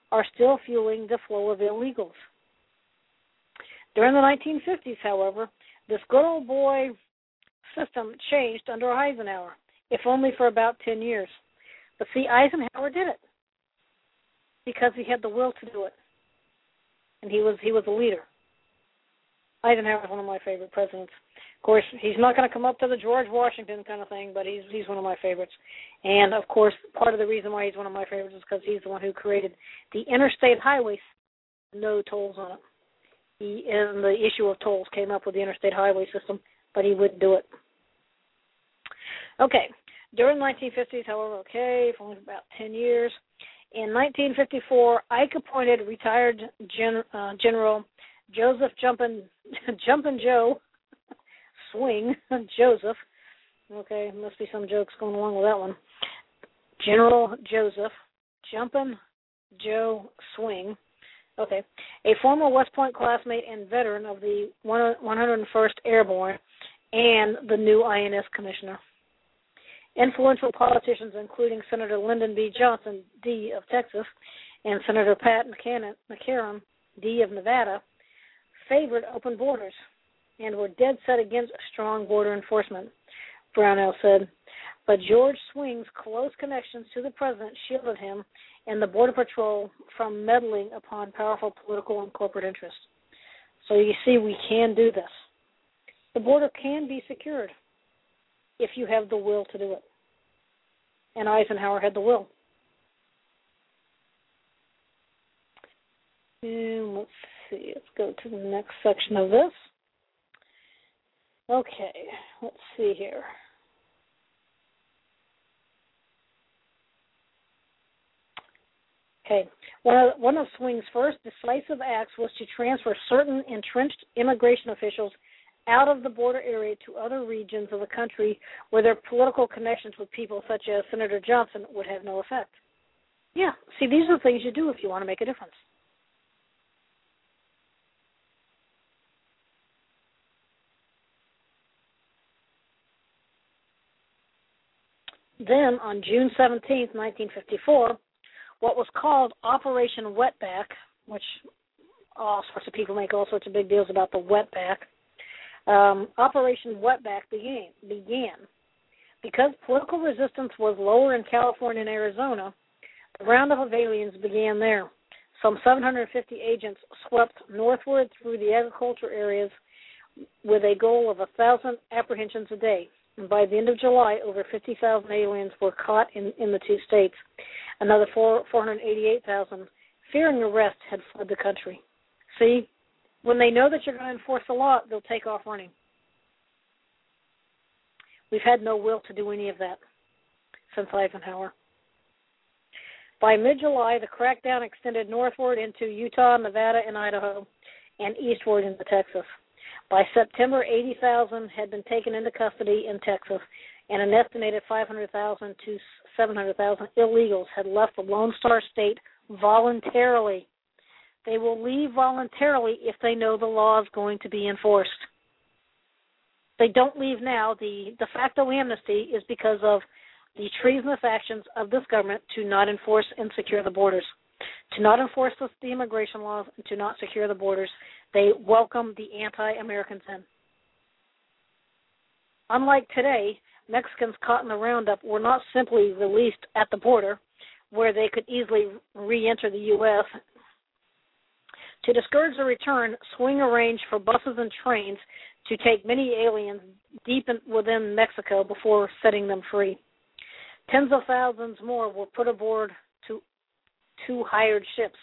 B: are still fueling the flow of illegals. During the nineteen fifties, however, this good old boy system changed under Eisenhower, if only for about ten years. But see, Eisenhower did it because he had the will to do it, and he was he was a leader. Eisenhower is one of my favorite presidents. Of course, he's not going to come up to the George Washington kind of thing, but he's he's one of my favorites. And of course, part of the reason why he's one of my favorites is because he's the one who created the interstate highways, no tolls on it. He and the issue of tolls came up with the interstate highway system, but he wouldn't do it. Okay, during the nineteen fifties, however, okay, for only about ten years. In nineteen fifty-four, Ike appointed retired Gen, uh, General Joseph Jumpin' Jumpin' Joe Swing Joseph. Okay, must be some jokes going along with that one. General Joseph Jumpin' Joe Swing. Okay, a former West Point classmate and veteran of the one hundred first Airborne and the new I N S commissioner. Influential politicians, including Senator Lyndon B. Johnson, D. of Texas, and Senator Pat McCarran, D. of Nevada, favored open borders and were dead set against strong border enforcement, Brownell said. But George Swing's close connections to the president shielded him and the Border Patrol from meddling upon powerful political and corporate interests. So you see, we can do this. The border can be secured if you have the will to do it. And Eisenhower had the will. And let's see, let's go to the next section of this. Okay, let's see here. Okay, one of, one of Swing's first decisive acts was to transfer certain entrenched immigration officials out of the border area to other regions of the country where their political connections with people such as Senator Johnson would have no effect. Yeah, see, these are the things you do if you want to make a difference. Then, on June seventeenth, nineteen fifty-four, what was called Operation Wetback, which all sorts of people make all sorts of big deals about the wetback, Um, Operation Wetback began, began. Because political resistance was lower in California and Arizona, the roundup of aliens began there. Some seven hundred fifty agents swept northward through the agriculture areas with a goal of one thousand apprehensions a day. And by the end of July, over fifty thousand aliens were caught in, in the two states. Another four hundred eighty-eight thousand, fearing arrest, had fled the country. See? When they know that you're going to enforce the law, they'll take off running. We've had no will to do any of that since Eisenhower. By mid-July, the crackdown extended northward into Utah, Nevada, and Idaho, and eastward into Texas. By September, eighty thousand had been taken into custody in Texas, and an estimated five hundred thousand to seven hundred thousand illegals had left the Lone Star State voluntarily. They will leave voluntarily if they know the law is going to be enforced. They don't leave now. The de facto amnesty is because of the treasonous actions of this government to not enforce and secure the borders. To not enforce the immigration laws and to not secure the borders, they welcome the anti-Americans in. Unlike today, Mexicans caught in the roundup were not simply released at the border, where they could easily re-enter the U S To discourage the return, Swing arranged for buses and trains to take many aliens deep in, within Mexico before setting them free. Tens of thousands more were put aboard to two hired ships.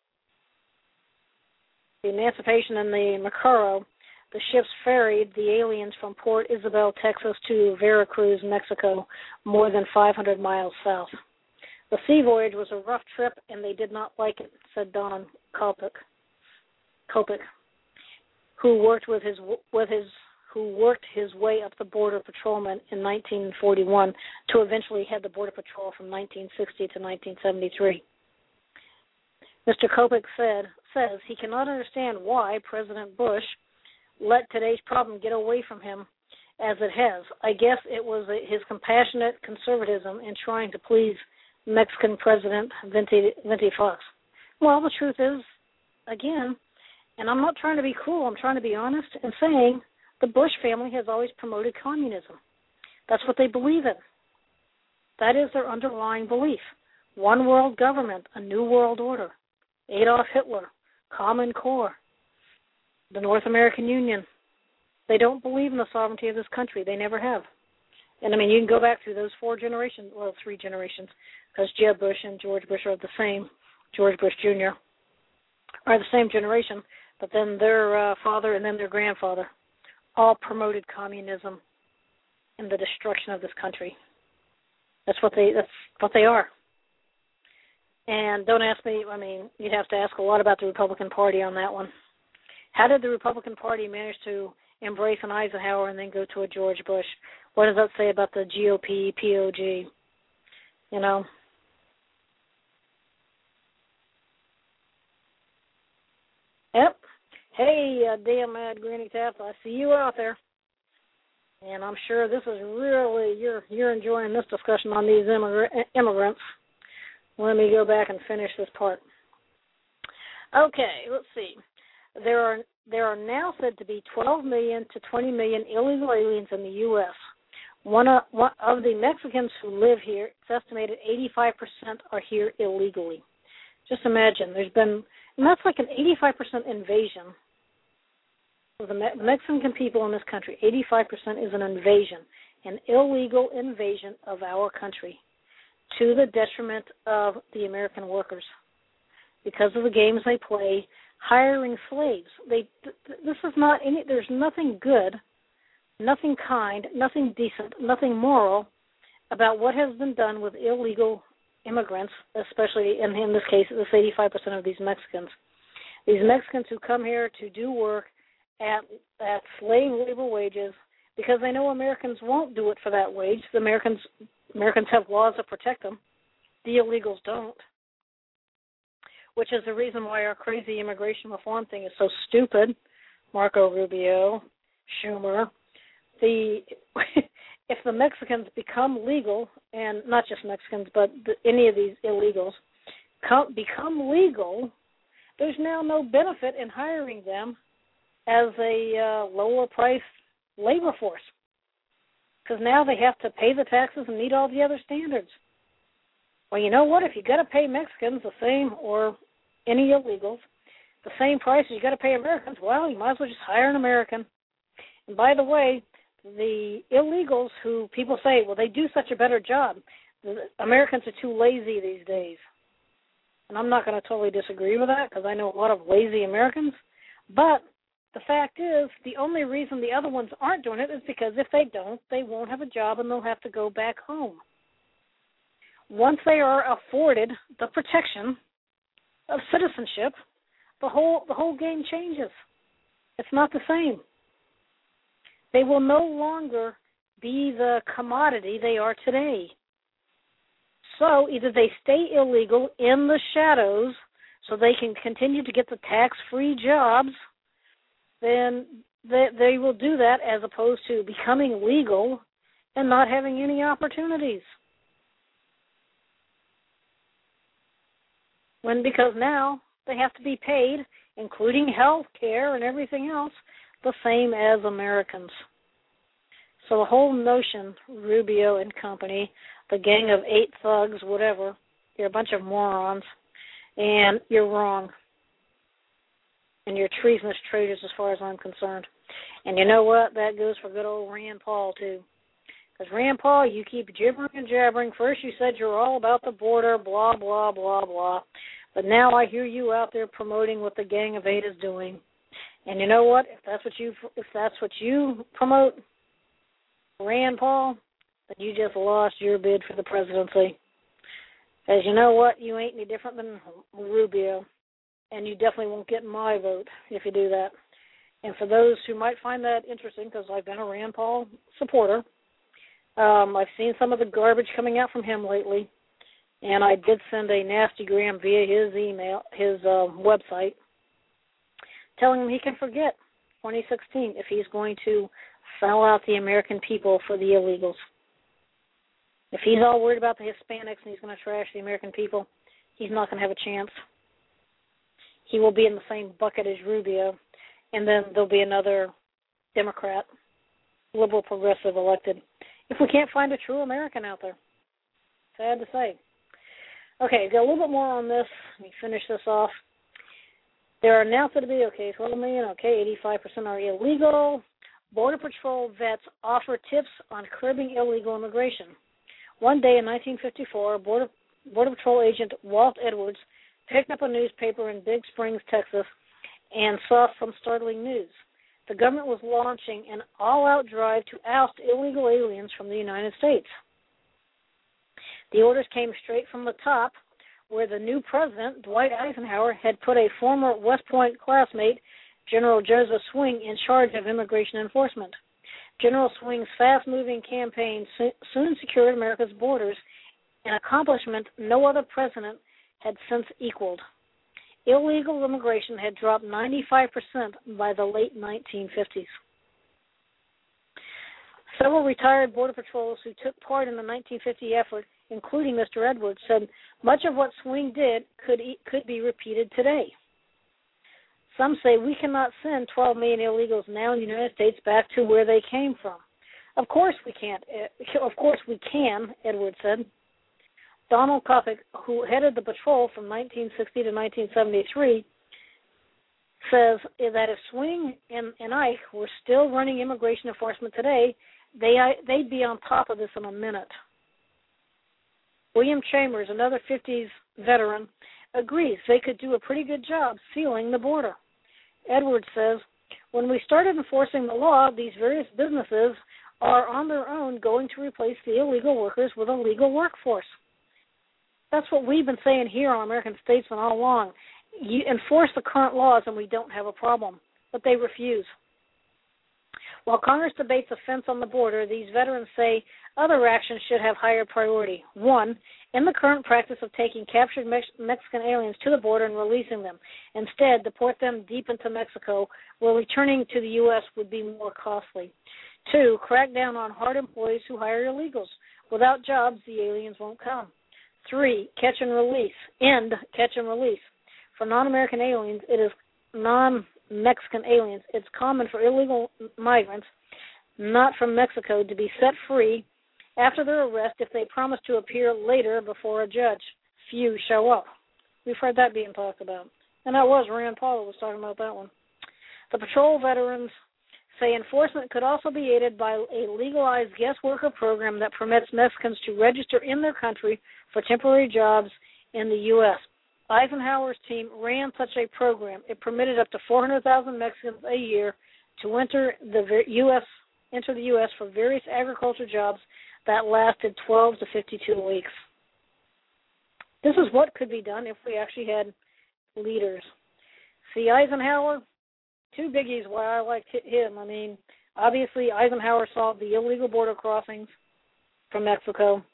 B: The Emancipation and the Macaro, the ships ferried the aliens from Port Isabel, Texas to Veracruz, Mexico, more than five hundred miles south. The sea voyage was a rough trip, and they did not like it, said Don Kopik. Kopik, who worked with his with his who worked his way up the border patrolman in nineteen forty-one to eventually head the border patrol from nineteen sixty to nineteen seventy-three. Mister Kopik said says he cannot understand why President Bush let today's problem get away from him as it has. I guess it was his compassionate conservatism in trying to please Mexican President Vente, Vente Fox. Well, the truth is, again, and I'm not trying to be cruel, I'm trying to be honest in saying the Bush family has always promoted communism. That's what they believe in. That is their underlying belief. One world government, a new world order, Adolf Hitler, Common Core, the North American Union. They don't believe in the sovereignty of this country. They never have. And, I mean, you can go back through those four generations, well, three generations, because Jeb Bush and George Bush are the same. George Bush Junior are the same generation, but then their uh, father and then their grandfather all promoted communism and the destruction of this country. That's what they that's what they are. And don't ask me, I mean, you'd have to ask a lot about the Republican Party on that one. How did the Republican Party manage to embrace an Eisenhower and then go to a George Bush? What does that say about the G O P, P O G? You know? Yep. Hey, uh, damn mad Granny Taft, I see you out there. And I'm sure this is really, you're you're enjoying this discussion on these immigr- immigrants. Let me go back and finish this part. Okay, let's see. There are there are now said to be twelve million to twenty million illegal aliens in the U S One of, one of the Mexicans who live here, it's estimated eighty-five percent are here illegally. Just imagine, there's been, and that's like an eighty-five percent invasion of the Me- Mexican people in this country. eighty-five percent is an invasion, an illegal invasion of our country to the detriment of the American workers because of the games they play, hiring slaves. They, th- this is not any, there's nothing good, nothing kind, nothing decent, nothing moral about what has been done with illegal immigrants, especially in, in this case, this eighty-five percent of these Mexicans. These Mexicans who come here to do work at, at slave labor wages because they know Americans won't do it for that wage. The Americans Americans have laws that protect them. The illegals don't, which is the reason why our crazy immigration reform thing is so stupid. Marco Rubio, Schumer. The if the Mexicans become legal, and not just Mexicans, but the, any of these illegals come, become legal, there's now no benefit in hiring them as a uh, lower-priced labor force because now they have to pay the taxes and meet all the other standards. Well, you know what? If you got to pay Mexicans the same, or any illegals, the same price as you got to pay Americans, well, you might as well just hire an American. And by the way, the illegals who people say, well, they do such a better job. The Americans are too lazy these days. And I'm not going to totally disagree with that because I know a lot of lazy Americans. But the fact is, the only reason the other ones aren't doing it is because if they don't, they won't have a job and they'll have to go back home. Once they are afforded the protection of citizenship, the whole the whole game changes. It's not the same. They will no longer be the commodity they are today. So either they stay illegal in the shadows so they can continue to get the tax-free jobs, then they, they will do that as opposed to becoming legal and not having any opportunities. When because now they have to be paid, including health care and everything else, the same as Americans. So the whole notion, Rubio and company, the gang of eight thugs, whatever, you're a bunch of morons, and you're wrong. And you're treasonous traitors as far as I'm concerned. And you know what? That goes for good old Rand Paul, too. Because Rand Paul, you keep gibbering and jabbering. First you said you're all about the border, blah, blah, blah, blah. But now I hear you out there promoting what the Gang of Eight is doing. And you know what? If that's what you if that's what you promote, Rand Paul, then you just lost your bid for the presidency. As you know what? You ain't any different than Rubio. And you definitely won't get my vote if you do that. And for those who might find that interesting, because I've been a Rand Paul supporter, um, I've seen some of the garbage coming out from him lately. And I did send a nasty gram via his email, his uh, website, telling him he can forget twenty sixteen if he's going to sell out the American people for the illegals. If he's all worried about the Hispanics and he's going to trash the American people, he's not going to have a chance. he will be in the same bucket as Rubio, and then there'll be another Democrat, liberal progressive elected. If we can't find a true American out there. Sad to say. Okay, got a little bit more on this. Let me finish this off. There are now said to be, okay, twelve million, okay, eighty-five percent are illegal. Border Patrol vets offer tips on curbing illegal immigration. One day in nineteen fifty-four, Border, Border Patrol agent Walt Edwards picked up a newspaper in Big Springs, Texas, and saw some startling news. The government was launching an all-out drive to oust illegal aliens from the United States. The orders came straight from the top, where the new president, Dwight Eisenhower, had put a former West Point classmate, General Joseph Swing, in charge of immigration enforcement. General Swing's fast-moving campaign soon secured America's borders, an accomplishment no other president had since equaled. Illegal immigration had dropped ninety-five percent by the late nineteen fifties. Several retired Border Patrols who took part in the nineteen fifty effort, including Mister Edwards, said much of what Swing did could could be repeated today. Some say we cannot send twelve million illegals now in the United States back to where they came from. Of course we can't. Of course we can, Edwards said. Donald Coppock, who headed the patrol from nineteen sixty to nineteen seventy-three, says that if Swing and, and Ike were still running immigration enforcement today, they, they'd be on top of this in a minute. William Chambers, another fifties veteran, agrees they could do a pretty good job sealing the border. Edwards says, when we started enforcing the law, these various businesses are on their own going to replace the illegal workers with a legal workforce. That's what we've been saying here on American Statesman all along. You enforce the current laws and we don't have a problem, but they refuse. While Congress debates a fence on the border, these veterans say other actions should have higher priority. One, in the current practice of taking captured Mex- Mexican aliens to the border and releasing them. Instead, deport them deep into Mexico, where returning to the U S would be more costly. Two, crack down on hard employees who hire illegals. Without jobs, the aliens won't come. Three, catch and release. End catch and release. For non-American aliens, it is non-Mexican aliens. It's common for illegal migrants not from Mexico to be set free after their arrest if they promise to appear later before a judge. Few show up. We've heard that being talked about. And that was Rand Paul who was talking about that one. The patrol veterans say enforcement could also be aided by a legalized guest worker program that permits Mexicans to register in their country for temporary jobs in the U S Eisenhower's team ran such a program. It permitted up to four hundred thousand Mexicans a year to enter the U S enter the U S for various agriculture jobs that lasted twelve to fifty-two weeks. This is what could be done if we actually had leaders. See, Eisenhower, two biggies why I liked him. I mean, obviously Eisenhower solved the illegal border crossings from Mexico.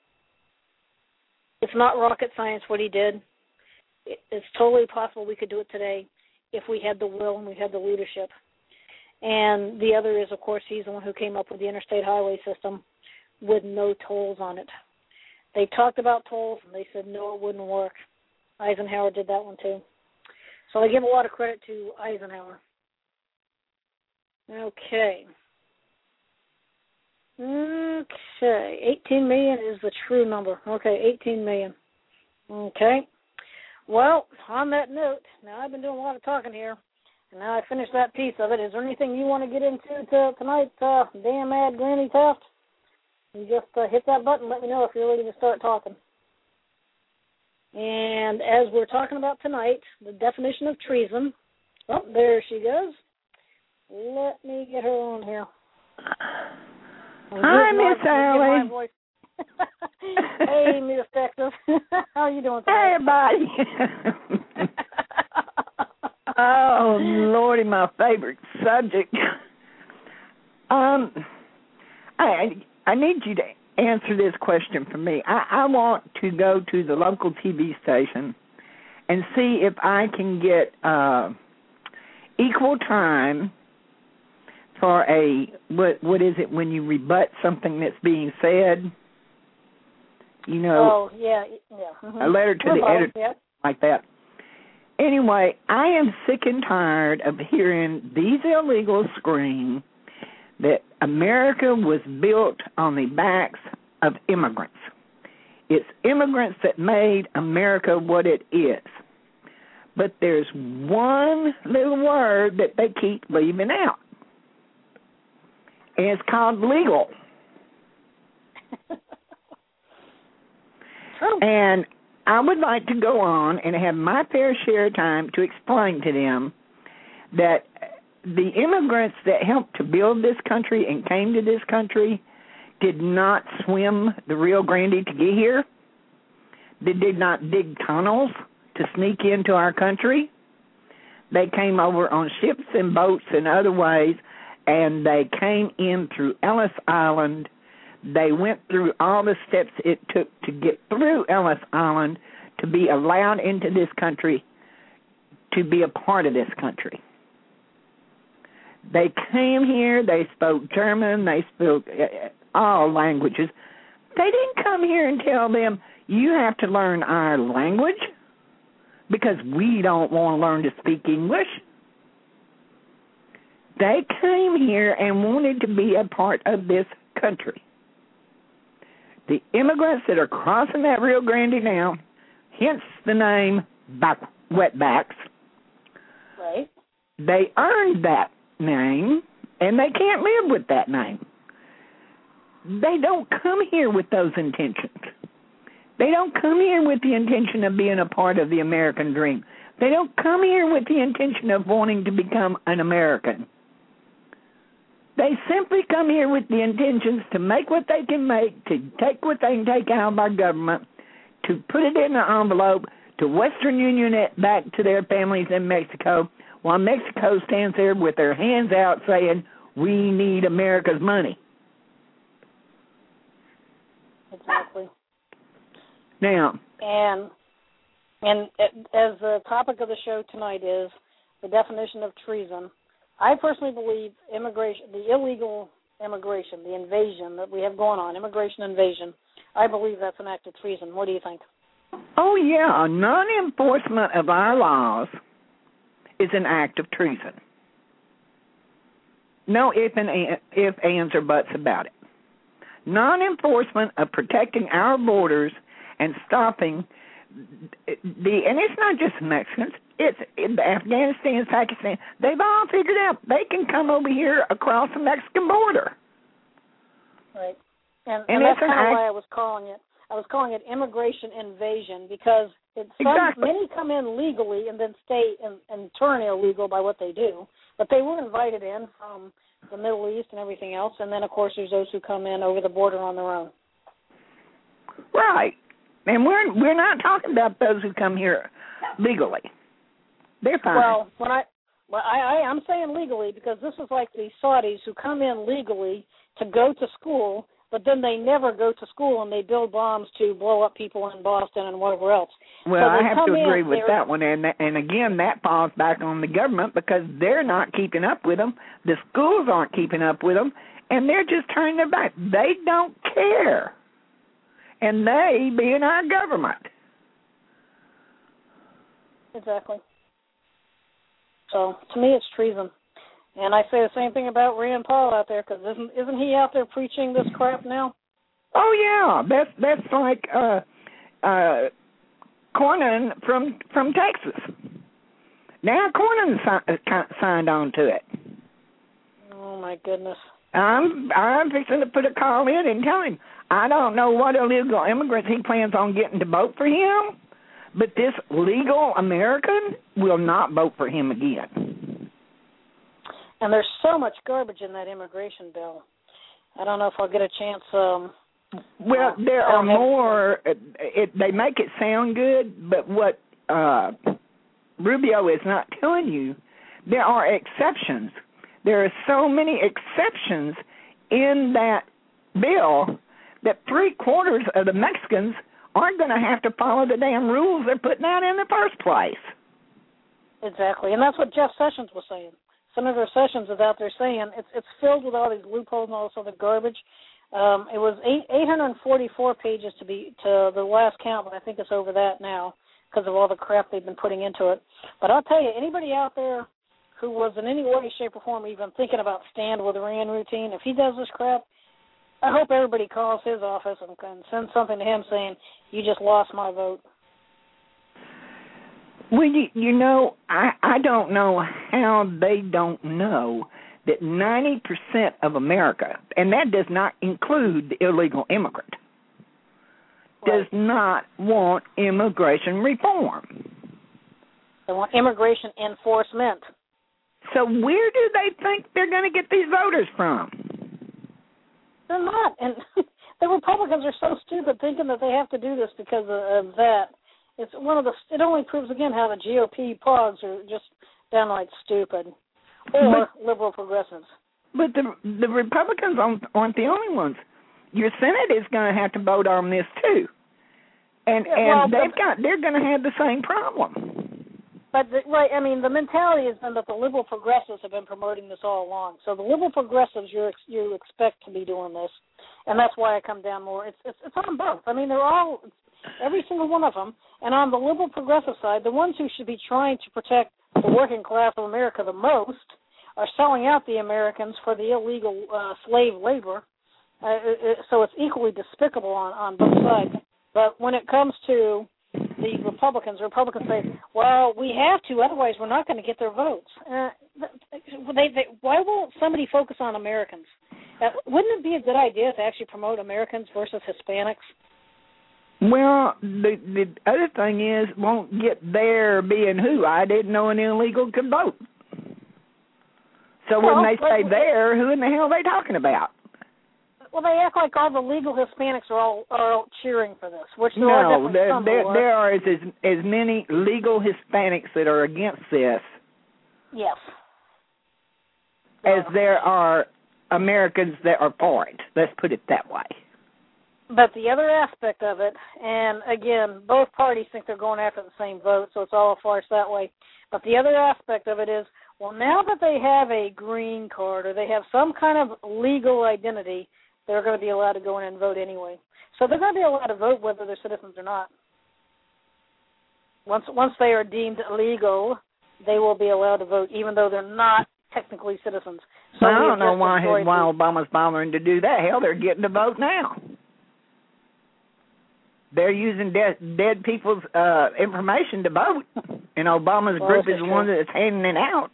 B: It's not rocket science what he did. It's totally possible we could do it today if we had the will and we had the leadership. And the other is, of course, he's the one who came up with the interstate highway system with no tolls on it. They talked about tolls, and they said, no, it wouldn't work. Eisenhower did that one, too. So I give a lot of credit to Eisenhower. Okay. Okay. eighteen million is the true number. Okay, eighteen million. Okay. Well, on that note, now I've been doing a lot of talking here, and now I finished that piece of it. Is there anything you want to get into to, tonight, uh, damn mad Granny Taft? You just uh, hit that button. Let me know if you're ready to start talking. And as we're talking about tonight, the definition of treason. Oh, there she goes. Let me get her on here.
C: Hi, Miss Allie.
B: Hey, Miss Texas. How are you doing today?
C: Hey, everybody. Oh, Lordy, my favorite subject. Um, I I need you to answer this question for me. I, I want to go to the local T V station and see if I can get uh, equal time for a, what what is it when you rebut something that's being said? You know,
B: oh, yeah, yeah. Mm-hmm.
C: A letter to
B: Rebuttal,
C: the editor,
B: yeah.
C: like that. anyway, I am sick and tired of hearing these illegals scream that America was built on the backs of immigrants. It's immigrants that made America what it is. But there's one little word that they keep leaving out. And it's called legal. And I would like to go on and have my fair share of time to explain to them that the immigrants that helped to build this country and came to this country did not swim the Rio Grande to get here. They did not dig tunnels to sneak into our country. They came over on ships and boats and other ways, and they came in through Ellis Island. They went through all the steps it took to get through Ellis Island to be allowed into this country, to be a part of this country. They came here, they spoke German, they spoke all languages. They didn't come here and tell them, you have to learn our language because we don't want to learn to speak English. They came here and wanted to be a part of this country. The immigrants that are crossing that Rio Grande now, hence the name back, wetbacks,
B: right?
C: They earned that name, and they can't live with that name. They don't come here with those intentions. They don't come here with the intention of being a part of the American dream. They don't come here with the intention of wanting to become an American. They simply come here with the intentions to make what they can make, to take what they can take out of our government, to put it in an envelope, to Western Union it back to their families in Mexico, while Mexico stands there with their hands out saying, we need America's money.
B: Exactly.
C: Now,
B: and and as the topic of the show tonight is the definition of treason, I personally believe immigration, the illegal immigration, the invasion that we have going on, immigration invasion, I believe that's an act of treason. What do you think?
C: Oh, yeah, non-enforcement of our laws is an act of treason. No ifs and if, ands, or buts about it. Non-enforcement of protecting our borders and stopping the, and it's not just Mexicans, it's Afghanistan, Pakistan, they've all figured out they can come over here across the Mexican border.
B: Right. And,
C: and,
B: and that's
C: kind
B: of why I was calling it, I was calling it immigration invasion, because it's some,
C: exactly.
B: many come in legally and then stay and, and turn illegal by what they do, but they were invited in from the Middle East and everything else, and then, of course, there's those who come in over the border on their own.
C: Right. And we're we're not talking about those who come here legally. They're fine.
B: Well, when I, well, I, I I'm saying legally because this is like the Saudis who come in legally to go to school, but then they never go to school and they build bombs to blow up people in Boston and whatever else.
C: Well,
B: so
C: I have to agree
B: in,
C: with that one, and and again, that falls back on the government because they're not keeping up with them. The schools aren't keeping up with them, and they're just turning their back. They don't care. And they being our government.
B: Exactly. So, to me, it's treason. And I say the same thing about Rand Paul out there, because isn't, isn't he out there preaching this crap now?
C: Oh, yeah. That's that's like uh, uh, Cornyn from, from Texas. Now Cornyn si- signed on to it.
B: Oh, my goodness.
C: I'm, I'm fixing to put a call in and tell him, I don't know what illegal immigrants he plans on getting to vote for him, but this legal American will not vote for him again.
B: And there's so much garbage in that immigration bill. I don't know if I'll get a chance. Um,
C: well,
B: uh,
C: there are more. It, it, they make it sound good, but what uh, Rubio is not telling you, there are exceptions. There are so many exceptions in that bill that three-quarters of the Mexicans aren't going to have to follow the damn rules they're putting out in the first place.
B: Exactly, and that's what Jeff Sessions was saying. Senator Sessions is out there saying it's it's filled with all these loopholes and all this other garbage. Um, it was eight, eight hundred forty-four pages to be to the last count, but I think it's over that now. because of all the crap they've been putting into it. But I'll tell you, anybody out there who was in any way, shape, or form even thinking about Stand with Rand routine, if he does this crap, I hope everybody calls his office and can send something to him saying, you just lost my vote.
C: Well, you, you know, I, I don't know how they don't know that ninety percent of America, and that does not include the illegal immigrant,
B: Right.
C: does not want immigration reform.
B: They want immigration enforcement.
C: So where do they think they're going to get these voters from?
B: They're not. And the Republicans are so stupid thinking that they have to do this because of, of that. It's one of the. It only proves again how the G O P pogs are just downright stupid, or but, liberal progressives.
C: But the the Republicans aren't, aren't the only ones. Your Senate is going to have to vote on this too, and
B: yeah,
C: and
B: well,
C: they've got they're going to have the same problem.
B: But the, right, I mean, the mentality has been that the liberal progressives have been promoting this all along. So the liberal progressives you you expect to be doing this, and that's why I come down more. It's it's, it's on both. I mean, they're all. Every single one of them, and on the liberal progressive side, the ones who should be trying to protect the working class of America the most are selling out the Americans for the illegal uh, slave labor. Uh, it, it, so it's equally despicable on, on both sides. But when it comes to the Republicans, the Republicans say, well, we have to, otherwise we're not going to get their votes. Uh, they, they, why won't somebody focus on Americans? Uh, wouldn't it be a good idea to actually promote Americans versus Hispanics?
C: Well, the the other thing is, won't get there being who? I didn't know an illegal could vote. So
B: well,
C: when they say
B: but,
C: there, who in the hell are they talking about?
B: Well, they act like all the legal Hispanics are all are all cheering for this, which there
C: no,
B: are definitely
C: there
B: some
C: there,
B: who are.
C: there are as, as as many legal Hispanics that are against this.
B: Yes.
C: As
B: Uh,
C: there are Americans that are for it. Let's put it that way.
B: But the other aspect of it, and again, both parties think they're going after the same vote, so it's all a farce that way. But the other aspect of it is, well, now that they have a green card or they have some kind of legal identity, they're going to be allowed to go in and vote anyway. So they're going to be allowed to vote whether they're citizens or not. Once once they are deemed legal, they will be allowed to vote, even though they're not technically citizens. So
C: well, I don't know why,
B: destroyed
C: why
B: the,
C: Obama's bothering to do that. Hell, they're getting to vote now. They're using dead, dead people's uh, information to vote, and Obama's
B: well,
C: group
B: is
C: is the
B: true.
C: one that's handing it out.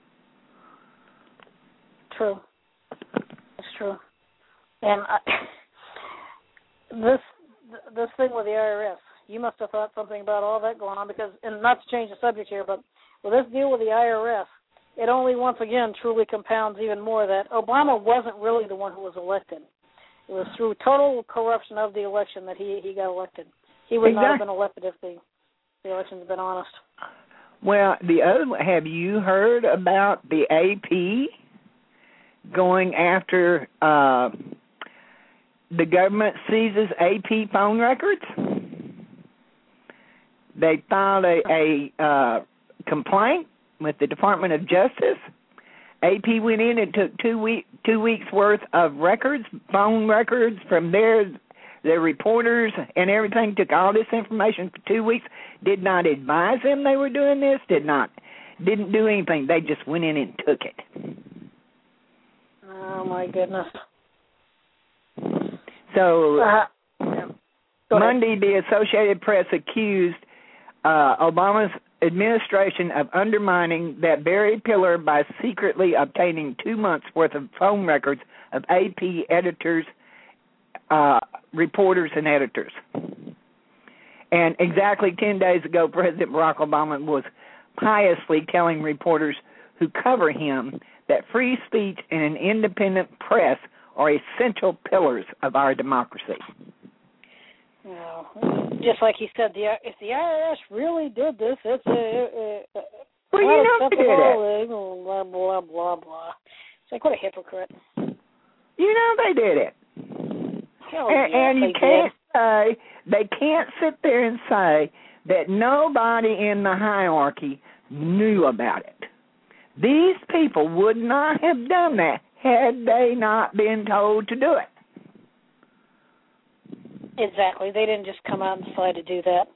B: True. It's true. And I, this this thing with the I R S, you must have thought something about all that going on, because, and not to change the subject here, but with this deal with the I R S, it only once again truly compounds even more that Obama wasn't really the one who was elected. It was through total corruption of the election that he, he got elected. He would
C: exactly.
B: not have been elected if the, the election had been honest.
C: Well, the other, have you heard about the A P going after uh, the government seizes A P phone records? They filed a, a uh, complaint with the Department of Justice. A P went in and took two week two weeks worth of records, phone records from their their reporters and everything. Took all this information for two weeks. Did not advise them they were doing this. Did not didn't do anything. They just went in and took it.
B: Oh my goodness.
C: So
B: uh,
C: Monday, the Associated Press accused uh, Obama's administration of undermining that very pillar by secretly obtaining two months' worth of phone records of A P editors, uh, reporters, and editors. And exactly ten days ago, President Barack Obama was piously telling reporters who cover him that free speech and an independent press are essential pillars of our democracy.
B: No, just like he said, the if the I R S really did this, it's a, a, a
C: well, you know they did it.
B: Blah blah blah blah. It's like, what a hypocrite.
C: You know they did it.
B: Hell
C: and,
B: yeah,
C: and you
B: they
C: can't
B: did.
C: say they can't sit there and say that nobody in the hierarchy knew about it. These people would not have done that had they not been told to do it.
B: Exactly. They didn't just come out and decide to do that.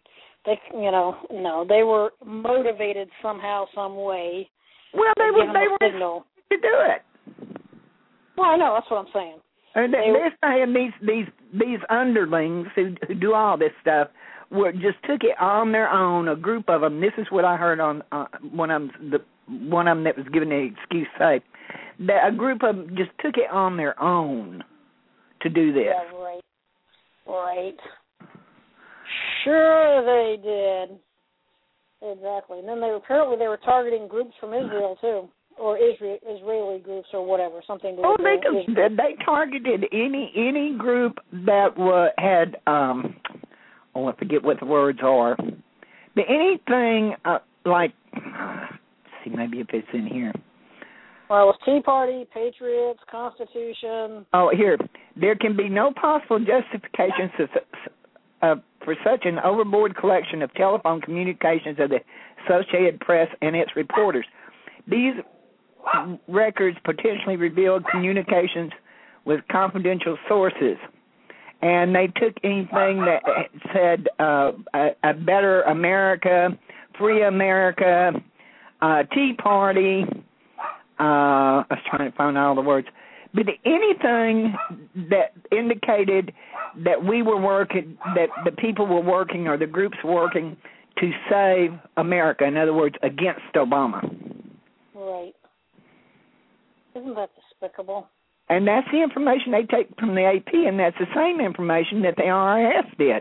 B: They, you know, no, they were motivated somehow, some way.
C: Well, they were they were
B: signal
C: to do it.
B: Well, I know, that's what I'm saying.
C: And they, they're saying these these these underlings who who do all this stuff were just took it on their own. A group of them. This is what I heard on uh, one of them, the one of them that was giving the excuse. Say that a group of them just took it on their own to do this.
B: Yeah, right, right. Sure, they did. Exactly. And then they apparently they were targeting groups from Israel too, or Israel, Israeli groups or whatever, something. To
C: oh, they they targeted any any group that were, had um oh I forget what the words are, but anything uh, like let's see maybe if it's in here.
B: Well, it was Tea Party, Patriots, Constitution.
C: Oh, here there can be no possible justification to. Uh, for such an overboard collection of telephone communications of the Associated Press and its reporters. These records potentially revealed communications with confidential sources, and they took anything that said uh, a, a better America, free America, uh, Tea Party. Uh, I was trying to find all the words. But anything that indicated that we were working, that the people were working or the groups were working to save America, in other words, against Obama.
B: Right. Isn't that despicable?
C: And that's the information they take from the A P, and that's the same information that the I R S did.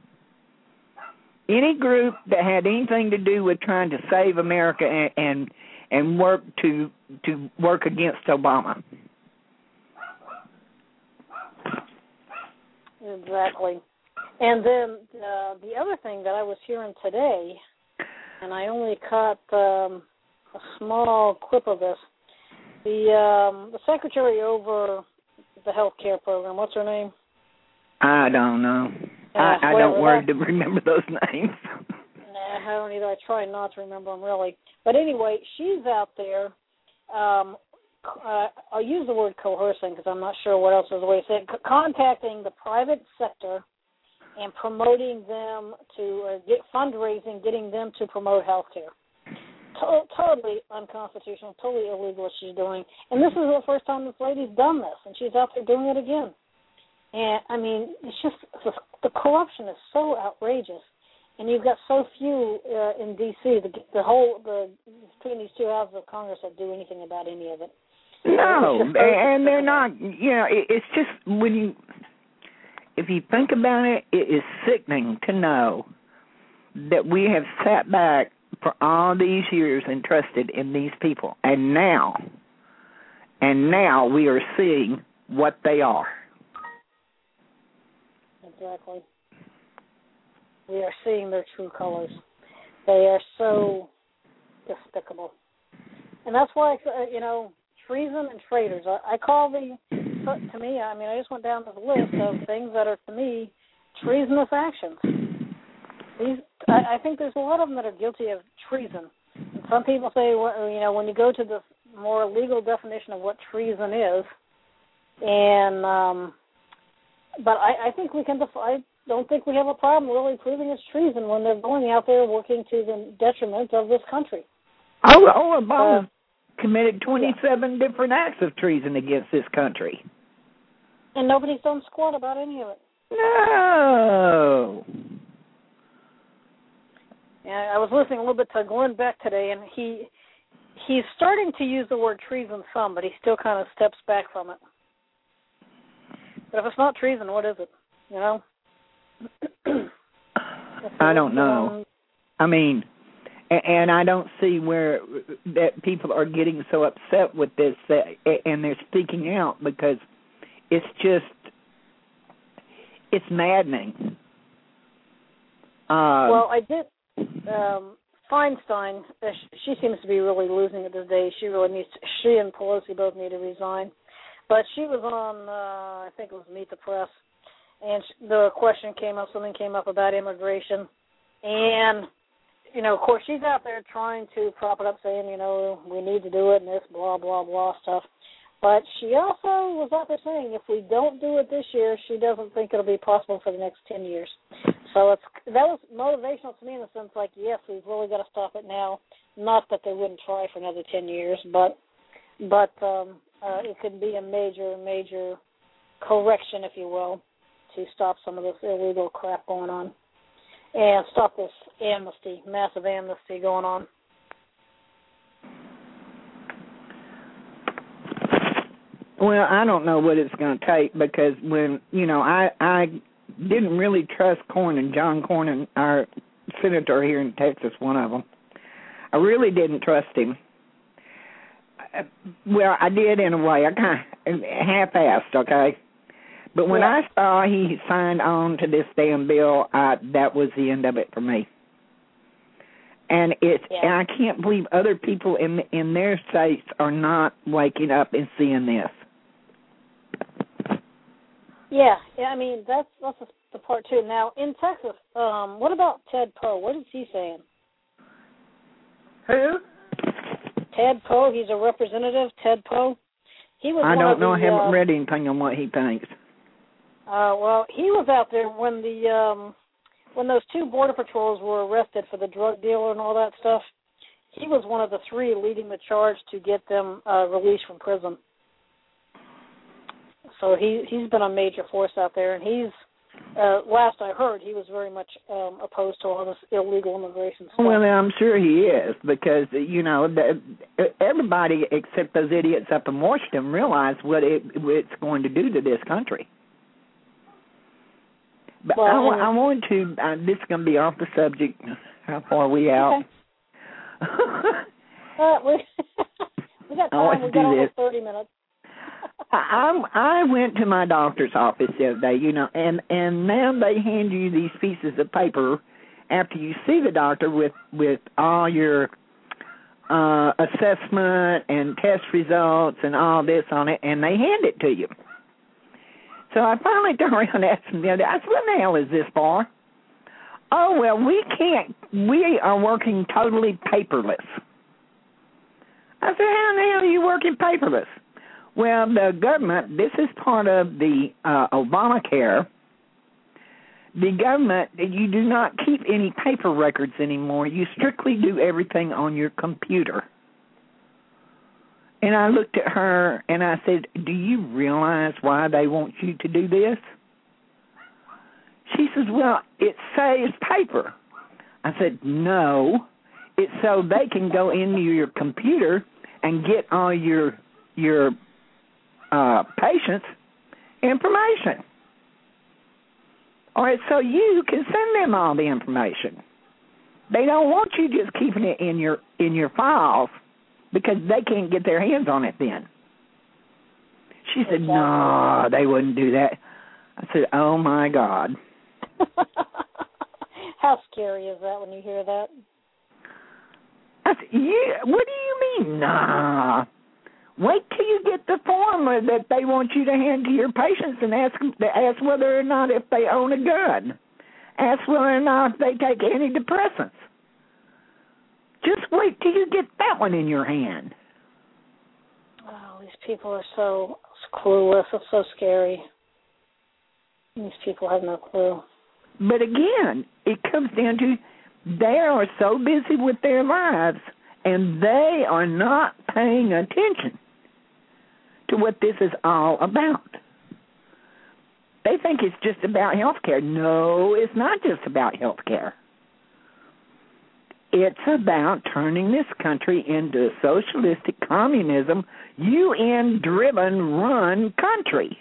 C: Any group that had anything to do with trying to save America and and, and work to to work against Obama.
B: Exactly. And then uh, the other thing that I was hearing today, and I only caught um, a small clip of this, the um, the secretary over the health care program, what's her name?
C: I don't know.
B: Uh,
C: I, I don't worry to remember those names.
B: Nah, I don't either. I try not to remember them, really. But anyway, she's out there. Um, Uh, I'll use the word coercing because I'm not sure what else is the way to say it. C- contacting the private sector and promoting them to uh, get fundraising, getting them to promote health care. To- totally unconstitutional, totally illegal what she's doing. And this is the first time this lady's done this, and she's out there doing it again. And, I mean, it's just the, the corruption is so outrageous. And you've got so few uh, in D C The, the whole the between these two houses of Congress that do anything about any of it.
C: No, and they're not. You know, it's just when you, if you think about it, it is sickening to know that we have sat back for all these years and trusted in these people, and now, and now we are seeing what they are.
B: Exactly. We are seeing their true colors. They are so despicable. And that's why, you know, treason and traitors. I, I call the, to me, I mean, I just went down the list of things that are, to me, treasonous actions. These, I, I think there's a lot of them that are guilty of treason. And some people say, well, you know, when you go to the more legal definition of what treason is, and, um, but I, I think we can define, I don't think we have a problem really proving it's treason when they're going out there working to the detriment of this country.
C: Oh, oh Obama. Uh, committed twenty-seven
B: yeah.
C: different acts of treason against this country.
B: And nobody's done squat about any of it.
C: No.
B: Yeah, I was listening a little bit to Glenn Beck today, and he he's starting to use the word treason some, but he still kind of steps back from it. But if it's not treason, what is it? You know?
C: I don't know. I mean... And I don't see where that people are getting so upset with this, that, and they're speaking out because it's just, it's maddening. Uh,
B: well, I did, um, Feinstein, uh, she seems to be really losing it today. She really needs to, she and Pelosi both need to resign. But she was on, uh, I think it was Meet the Press, and the question came up, something came up about immigration, and you know, of course, she's out there trying to prop it up, saying, you know, we need to do it and this blah, blah, blah stuff. But she also was out there saying if we don't do it this year, she doesn't think it'll be possible for the next ten years. So it's that was motivational to me in the sense like, yes, we've really got to stop it now. Not that they wouldn't try for another ten years, but but um, uh, it could be a major, major correction, if you will, to stop some of this illegal crap going on and stop this amnesty, massive amnesty going on.
C: Well, I don't know what it's going to take because when, you know, I I didn't really trust Cornyn, John Cornyn, our senator here in Texas, one of them. I really didn't trust him. Well, I did in a way. I kind of half-assed, okay? But when yeah. I saw he signed on to this damn bill, I, that was the end of it for me. And it's yeah. and I can't believe other people in in their states are not waking up and seeing this.
B: Yeah, yeah. I mean that's that's the part too. Now in Texas, um, what about Ted Poe? What is he saying?
C: Who?
B: Ted Poe. He's a representative. Ted Poe. He was.
C: I
B: one
C: don't
B: of
C: know.
B: the,
C: I haven't
B: uh,
C: read anything on what he thinks.
B: Uh, well, he was out there when the um, when those two border patrols were arrested for the drug dealer and all that stuff. He was one of the three leading the charge to get them uh, released from prison. So he he's been a major force out there, and he's uh, last I heard he was very much um, opposed to all this illegal immigration stuff.
C: Well, I'm sure he is because you know the, everybody except those idiots up in Washington realize what it, what it's going to do to this country. But
B: well,
C: I, I want to. Uh, this is going to be off the subject. How far are we out?
B: Okay. uh, we we got time. We got almost thirty minutes.
C: I I went to my doctor's office the other day, you know, and, and now they hand you these pieces of paper after you see the doctor with, with all your uh, assessment and test results and all this on it, and they hand it to you. So I finally turned around and asked them the other day, I said, what the hell is this for? Oh, well, we can't, we are working totally paperless. I said, how in the hell are you working paperless? Well, the government, this is part of the uh, Obamacare. The government, you do not keep any paper records anymore. You strictly do everything on your computer. And I looked at her and I said, do you realize why they want you to do this? She says, well, it saves paper. I said, no, it's so they can go into your computer and get all your your Uh, patients' information. Or it's so you can send them all the information. They don't want you just keeping it in your in your files because they can't get their hands on it then. She said, no, they wouldn't do that. I said, oh, my God.
B: How scary is that when you hear that?
C: I said, yeah, what do you mean, nah? Wait till you get the form that they want you to hand to your patients and ask ask whether or not if they own a gun. Ask whether or not if they take antidepressants. Just wait till you get that one in your hand.
B: Oh, these people are so clueless. It's so scary. These people have no clue.
C: But again, it comes down to they are so busy with their lives and they are not paying attention to what this is all about. They think it's just about health care. No, it's not just about health care. It's about turning this country into a socialistic communism, U N-driven, run country.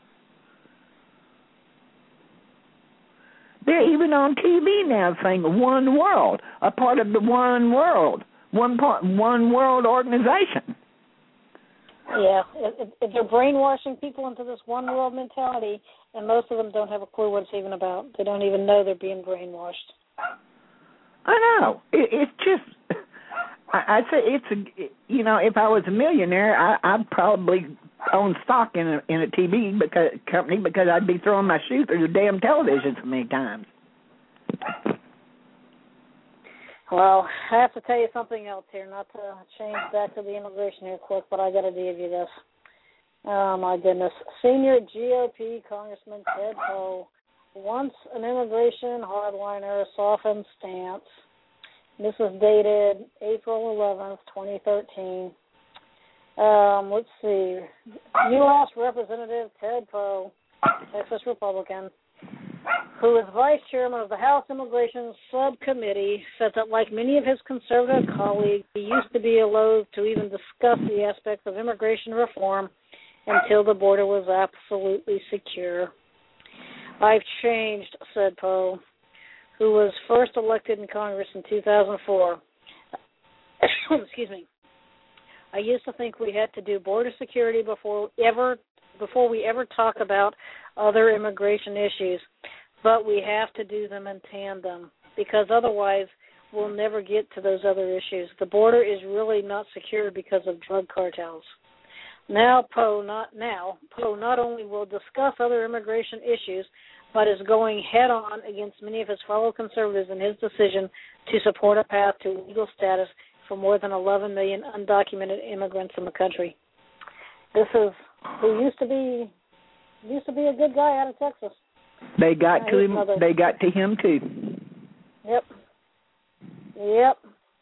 C: They're even on T V now saying one world, a part of the one world. One part, one world organization.
B: Yeah, if, if they're brainwashing people into this one world mentality, and most of them don't have a clue what it's even about. They don't even know they're being brainwashed.
C: I know. It, it's just, I, I say it's a, you know, if I was a millionaire, I, I'd probably own stock in a in a T V because, company because I'd be throwing my shoe through the damn television so many times.
B: Well, I have to tell you something else here, not to change back to the immigration here quick, but I got to give you this. Oh, my goodness. Senior G O P Congressman Ted Poe, once an immigration hardliner, softened stance. This was dated April eleventh, twenty thirteen. Um, let's see. U S Representative Ted Poe, Texas Republican, who is vice chairman of the House Immigration Subcommittee, said that like many of his conservative colleagues, he used to be loath to even discuss the aspects of immigration reform until the border was absolutely secure. I've changed, said Poe, who was first elected in Congress in two thousand four. Excuse me. I used to think we had to do border security before ever before we ever talk about other immigration issues, but we have to do them in tandem because otherwise we'll never get to those other issues. The border is really not secure because of drug cartels. Now Poe not now Poe not only will discuss other immigration issues, but is going head-on against many of his fellow conservatives in his decision to support a path to legal status for more than eleven million undocumented immigrants in the country. This is who used to be used to be a good guy out of Texas.
C: They got
B: now
C: to him.
B: Another.
C: They got to him too.
B: Yep. Yep.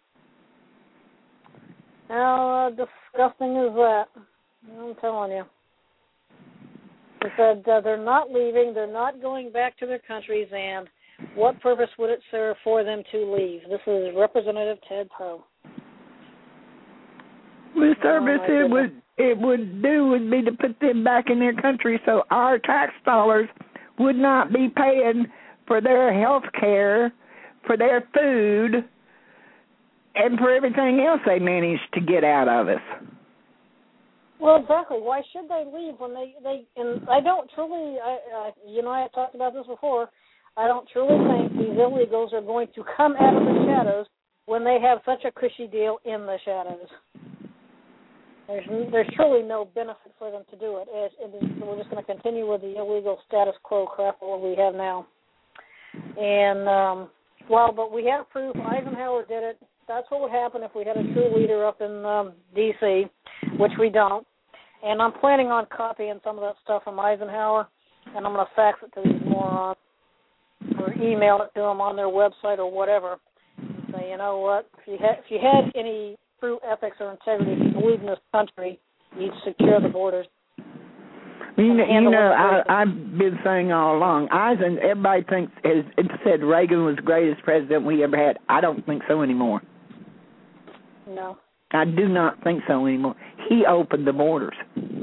B: How uh, disgusting is that? I'm telling you. He said uh, they're not leaving, they're not going back to their countries, and what purpose would it serve for them to leave? This is Representative Ted Poe.
C: The service
B: oh,
C: it would it would do would be to put them back in their country, so our tax dollars would not be paying for their health care, for their food, and for everything else they managed to get out of us.
B: Well, exactly. Why should they leave when they, they and I don't truly, I, uh, you know, I have talked about this before, I don't truly think these illegals are going to come out of the shadows when they have such a cushy deal in the shadows. There's there's truly no benefit for them to do it. It, it is, we're just going to continue with the illegal status quo crap what we have now. And, um, well, but we have proof. Eisenhower did it. That's what would happen if we had a true leader up in um, D C, which we don't. And I'm planning on copying some of that stuff from Eisenhower, and I'm going to fax it to these morons or email it to them on their website or whatever. And say, you know what, if you had, if you had any true ethics or integrity, if you believe in this country, you'd secure the borders.
C: You know, you know I, I've been saying all along, Eisen, everybody thinks, has it said Reagan was the greatest president we ever had. I don't think so anymore.
B: No.
C: I do not think so anymore. He opened the borders.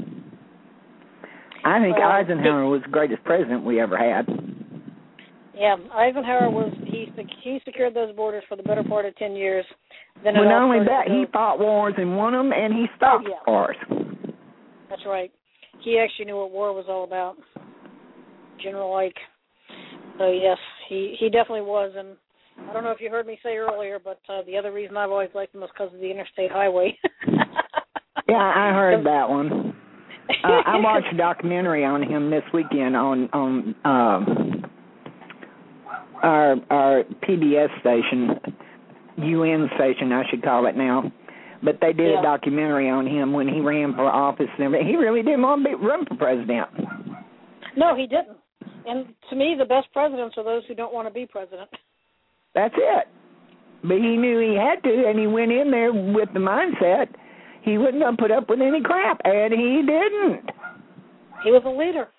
C: I think
B: well,
C: Eisenhower was the greatest president we ever had.
B: Yeah, Eisenhower was, he he secured those borders for the better part of ten years. Then
C: well,
B: it
C: not
B: all
C: only that,
B: to
C: he fought wars and won them, and he stopped
B: oh, yeah.
C: wars.
B: That's right. He actually knew what war was all about, General Ike. So, yes, he, he definitely was. And I don't know if you heard me say earlier, but uh, the other reason I've always liked him was because of the interstate highway.
C: Yeah, I heard that one. Uh, I watched a documentary on him this weekend on on um, our our P B S station, U N station, I should call it now. But they did
B: yeah.
C: a documentary on him when he ran for office and everything. He really didn't want to be, run for president.
B: No, he didn't. And to me, the best presidents are those who don't want to be president.
C: That's it. But he knew he had to, and he went in there with the mindset he wasn't going to put up with any crap, and he didn't.
B: He was a leader.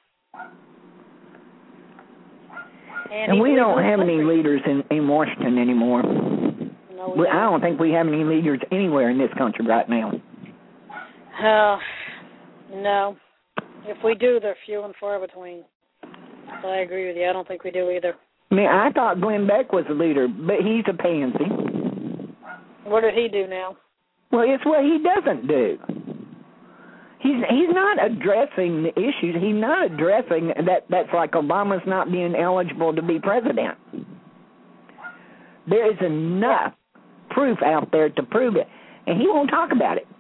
B: And,
C: and we don't have
B: country.
C: any leaders in, in Washington anymore.
B: No, we
C: we,
B: don't.
C: I don't think we have any leaders anywhere in this country right now.
B: Uh, no. If we do, they're few and far between. So I agree with you. I don't think we do either.
C: I mean, I thought Glenn Beck was a leader, but he's a pansy.
B: What did he do now?
C: Well, it's what he doesn't do. He's he's not addressing the issues. He's not addressing that. That's like Obama's not being eligible to be president. There is enough proof out there to prove it, and he won't talk about it.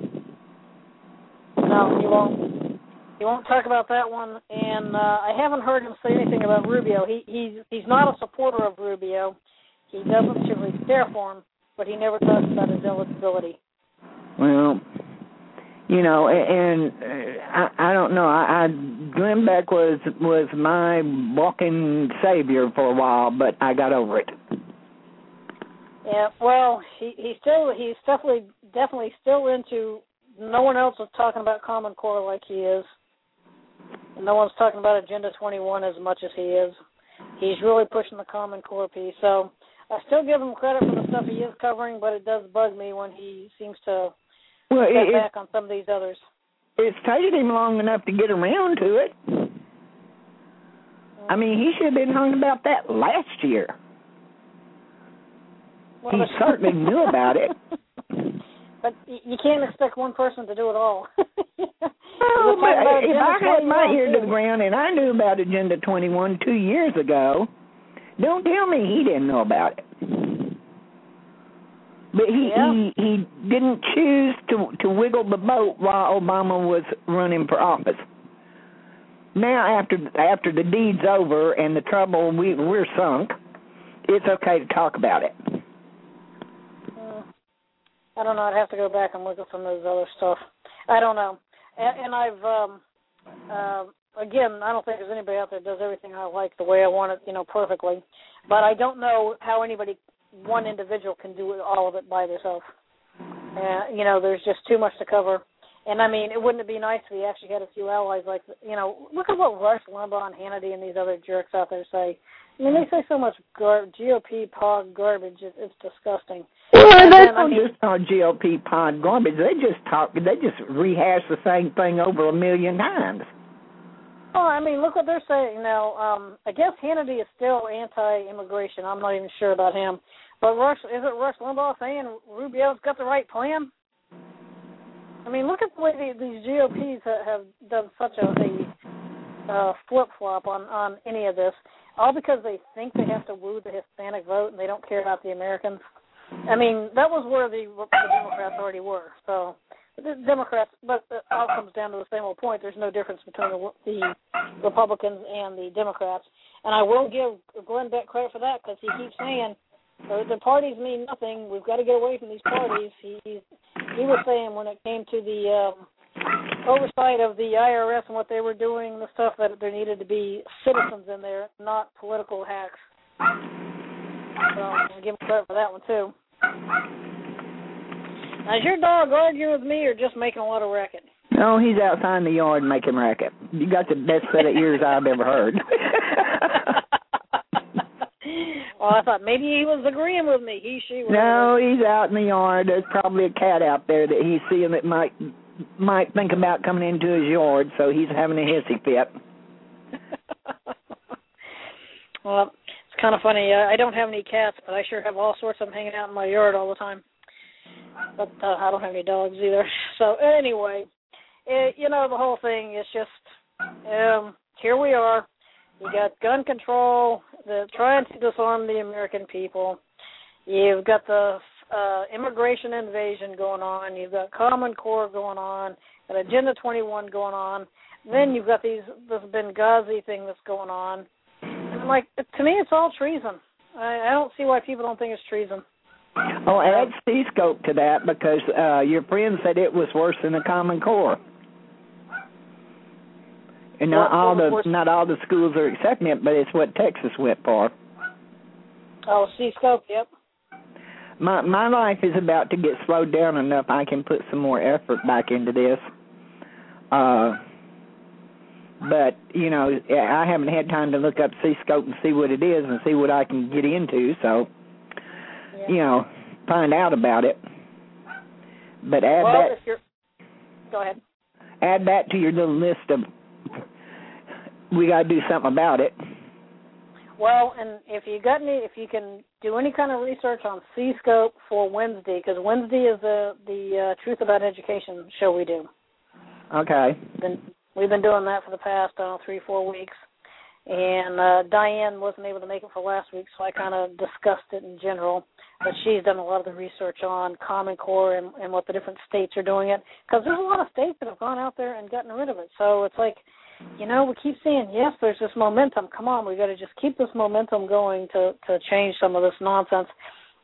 B: No, he won't. He won't talk about that one, and uh, I haven't heard him say anything about Rubio. He he's he's not a supporter of Rubio. He doesn't particularly care for him, but he never talks about his eligibility.
C: Well, you know, and, and I, I don't know. I, I Glenn Beck was was my walking savior for a while, but I got over it.
B: Yeah, well, he he still he's definitely definitely still into. No one else is talking about Common Core like he is. No one's talking about Agenda twenty-one as much as he is. He's really pushing the Common Core piece. So I still give him credit for the stuff he is covering, but it does bug me when he seems to
C: well,
B: step
C: it,
B: back on some of these others.
C: It's taken him long enough to get around to it. I mean, he should have been talking about that last year.
B: Well,
C: he certainly knew about it.
B: But you can't expect one person to do it all.
C: Well, but if I had my ear to the ground and I knew about Agenda twenty-one two years ago, don't tell me he didn't know about it. But he
B: yeah.
C: he, he didn't choose to, to wiggle the boat while Obama was running for office. Now, after after the deed's over and the trouble, we, we're sunk, it's okay to talk about it.
B: Uh, I don't know. I'd have to go back and look at some of those other stuff. I don't know. And, and I've, um, uh, again, I don't think there's anybody out there that does everything I like the way I want it, you know, perfectly. But I don't know how anybody, one individual, can do all of it by themselves. Uh, you know, there's just too much to cover. And, I mean, it wouldn't it be nice if we actually had a few allies like, you know, look at what Rush Limbaugh and Hannity and these other jerks out there say. I mean, they say so much gar- G O P pod garbage. It's, it's disgusting.
C: Well,
B: and
C: they
B: then,
C: don't
B: I mean,
C: just talk G O P pod garbage. They just talk. They just rehash the same thing over a million times.
B: Oh, I mean, look what they're saying now. Um, I guess Hannity is still anti-immigration. I'm not even sure about him. But Rush, is it Rush Limbaugh saying Rubio's got the right plan? I mean, look at the way the, these G O Ps have, have done such a, a uh, flip-flop on, on any of this, all because they think they have to woo the Hispanic vote and they don't care about the Americans. I mean, that was where the, the Democrats already were. So the Democrats, but it all comes down to the same old point. There's no difference between the, the Republicans and the Democrats. And I will give Glenn Beck credit for that because he keeps saying the, the parties mean nothing. We've got to get away from these parties. He he was saying when it came to the um, oversight of the I R S and what they were doing, the stuff that there needed to be citizens in there, not political hacks. So I'll give him credit for that one too. Now, is your dog arguing with me or just making a lot of racket?
C: No, he's outside in the yard making racket. You got the best set of ears I've ever heard.
B: Well, I thought maybe he was agreeing with me. He, she.
C: No, he's out in the yard. There's probably a cat out there that he's seeing that might might think about coming into his yard, so he's having a hissy fit.
B: Well, it's kind of funny. Uh, I don't have any cats, but I sure have all sorts of them hanging out in my yard all the time. But uh, I don't have any dogs either. So anyway, it, you know, the whole thing is just, um, here we are. You got gun control, the trying to disarm the American people. You've got the uh, immigration invasion going on. You've got Common Core going on, and Agenda twenty-one going on. Then you've got these this Benghazi thing that's going on. And like, to me, it's all treason. I, I don't see why people don't think it's treason.
C: Oh, add C-scope to that because uh, your friend said it was worse than the Common Core. And not all the not all the schools are accepting it, but it's what Texas went for.
B: Oh, C-scope, yep.
C: My my life is about to get slowed down enough I can put some more effort back into this. Uh, but, you know, I haven't had time to look up C-scope and see what it is and see what I can get into, so, yeah. you know, find out about it. But add
B: well,
C: that.
B: If you're, go ahead.
C: Add that to your little list of we got to do something about it.
B: Well, and if you got any, if you can do any kind of research on C-scope for Wednesday, because Wednesday is the the uh, Truth About Education show we do.
C: Okay.
B: Been, we've been doing that for the past I don't know, three, four weeks, and uh, Diane wasn't able to make it for last week, so I kind of discussed it in general. But she's done a lot of the research on Common Core and, and what the different states are doing it, because there's a lot of states that have gone out there and gotten rid of it. So it's like, you know, we keep saying, yes, there's this momentum. Come on, we've got to just keep this momentum going to, to change some of this nonsense.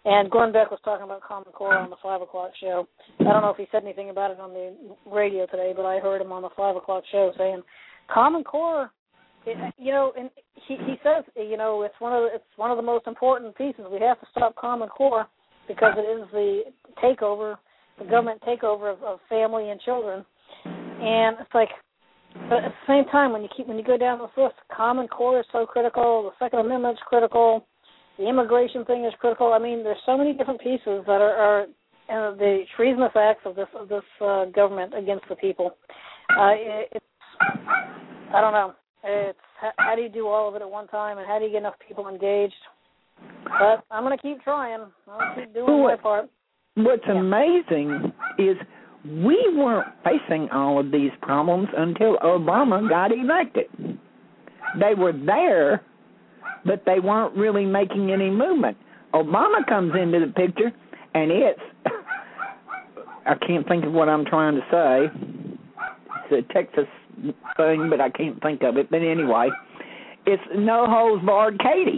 B: And Glenn Beck was talking about Common Core on the five o'clock show. I don't know if he said anything about it on the radio today, but I heard him on the five o'clock show saying Common Core, it, you know, and he, he says, you know, it's one of the, it's one of the most important pieces. We have to stop Common Core because it is the takeover, the government takeover of, of family and children. And it's like, but at the same time, when you keep when you go down this list, Common Core is so critical. The Second Amendment is critical. The immigration thing is critical. I mean, there's so many different pieces that are, are uh, the treasonous acts of this of this uh, government against the people. Uh, it, it's I don't know. It's how, how do you do all of it at one time, and how do you get enough people engaged? But I'm going to keep trying. I'll keep doing my part.
C: What's
B: yeah.
C: amazing is we weren't facing all of these problems until Obama got elected. They were there, but they weren't really making any movement. Obama comes into the picture, and it's, I can't think of what I'm trying to say. It's a Texas thing, but I can't think of it. But anyway, it's no holds barred Katie.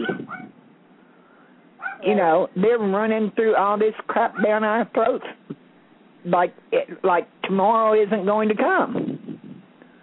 C: You know, they're running through all this crap down our throats like it, like tomorrow isn't going to come.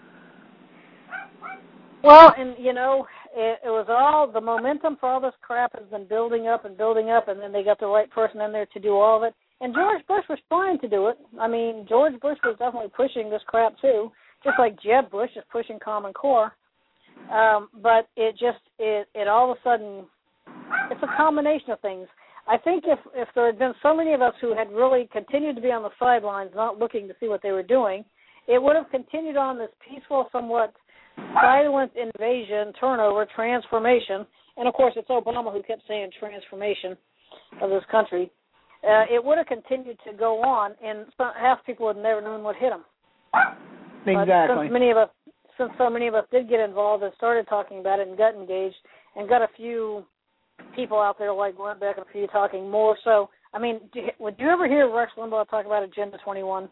B: Well, and, you know, it, it was all, the momentum for all this crap has been building up and building up, and then they got the right person in there to do all of it. And George Bush was trying to do it. I mean, George Bush was definitely pushing this crap, too, just like Jeb Bush is pushing Common Core. Um, but it just, it, it all of a sudden, it's a combination of things. I think if, if there had been so many of us who had really continued to be on the sidelines, not looking to see what they were doing, it would have continued on this peaceful, somewhat silent invasion, turnover, transformation. And, of course, it's Obama who kept saying transformation of this country. Uh, it would have continued to go on, and some, half people would have never known what hit them.
C: Exactly.
B: But since many of us, since so many of us did get involved and started talking about it and got engaged and got a few people out there like Glenn Beck and a few talking more. So, I mean, do, would you ever hear Rush Limbaugh talk about Agenda twenty-one?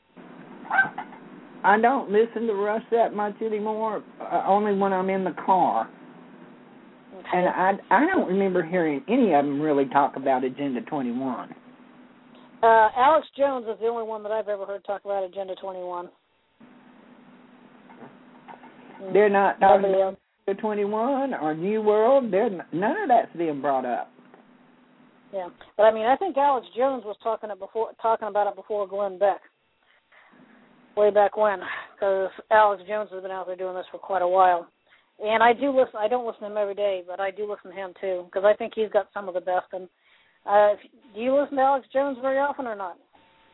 C: I don't listen to Rush that much anymore, uh, only when I'm in the car. Okay. And I, I don't remember hearing any of them really talk about Agenda twenty-one.
B: Uh, Alex Jones is the only one that I've ever heard talk about Agenda twenty-one.
C: They're not talking about Agenda twenty-one or New World. They're not, none of that's being brought up.
B: Yeah, but I mean, I think Alex Jones was talking it before, talking about it before Glenn Beck, way back when, because Alex Jones has been out there doing this for quite a while. And I do listen. I don't listen to him every day, but I do listen to him too, because I think he's got some of the best. And uh, if, do you listen to Alex Jones very often or not?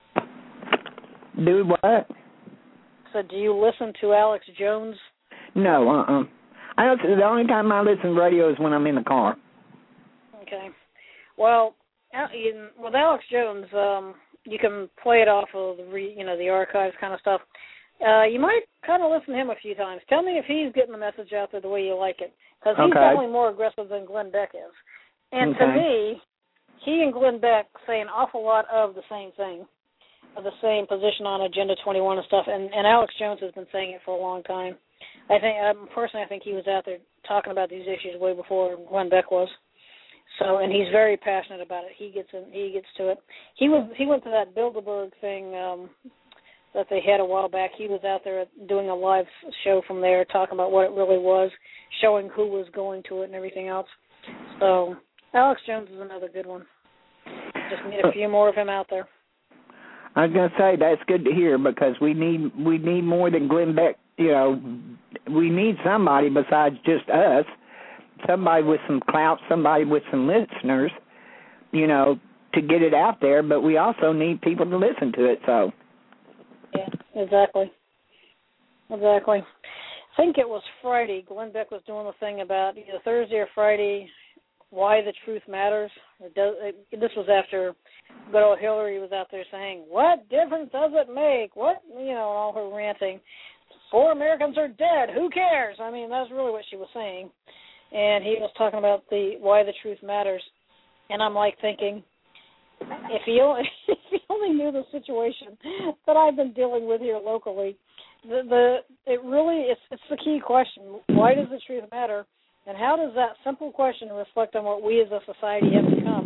C: Do what?
B: So, do you listen to Alex Jones?
C: No, uh-uh. I don't. The only time I listen to radio is when I'm in the car.
B: Okay. Well, in, with Alex Jones, um, you can play it off of the, re, you know, the archives kind of stuff. Uh, you might kind of listen to him a few times. Tell me if he's getting the message out there the way you like it, because he's
C: okay.
B: definitely more aggressive than Glenn Beck is. And
C: okay.
B: to me, he and Glenn Beck say an awful lot of the same thing, of the same position on Agenda twenty-one and stuff. And, and Alex Jones has been saying it for a long time. I think, um, personally, I think he was out there talking about these issues way before Glenn Beck was. So, and he's very passionate about it. He gets in, he gets to it. He was he went to that Bilderberg thing um, that they had a while back. He was out there doing a live show from there, talking about what it really was, showing who was going to it and everything else. So, Alex Jones is another good one. Just need a few more of him out there.
C: I was gonna say that's good to hear, because we need we need more than Glenn Beck. You know, we need somebody besides just us. Somebody with some clout, somebody with some listeners, you know, to get it out there, but we also need people to listen to it, so.
B: Yeah, exactly. Exactly. I think it was Friday, Glenn Beck was doing the thing about either Thursday or Friday, why the truth matters. It does, it, this was after good old Hillary was out there saying, what difference does it make? What, you know, all her ranting. Four Americans are dead. Who cares? I mean, that's really what she was saying. And he was talking about the why the truth matters. And I'm like thinking, if he only, if he only knew the situation that I've been dealing with here locally, the, the it really it's it's the key question. Why does the truth matter? And how does that simple question reflect on what we as a society have become?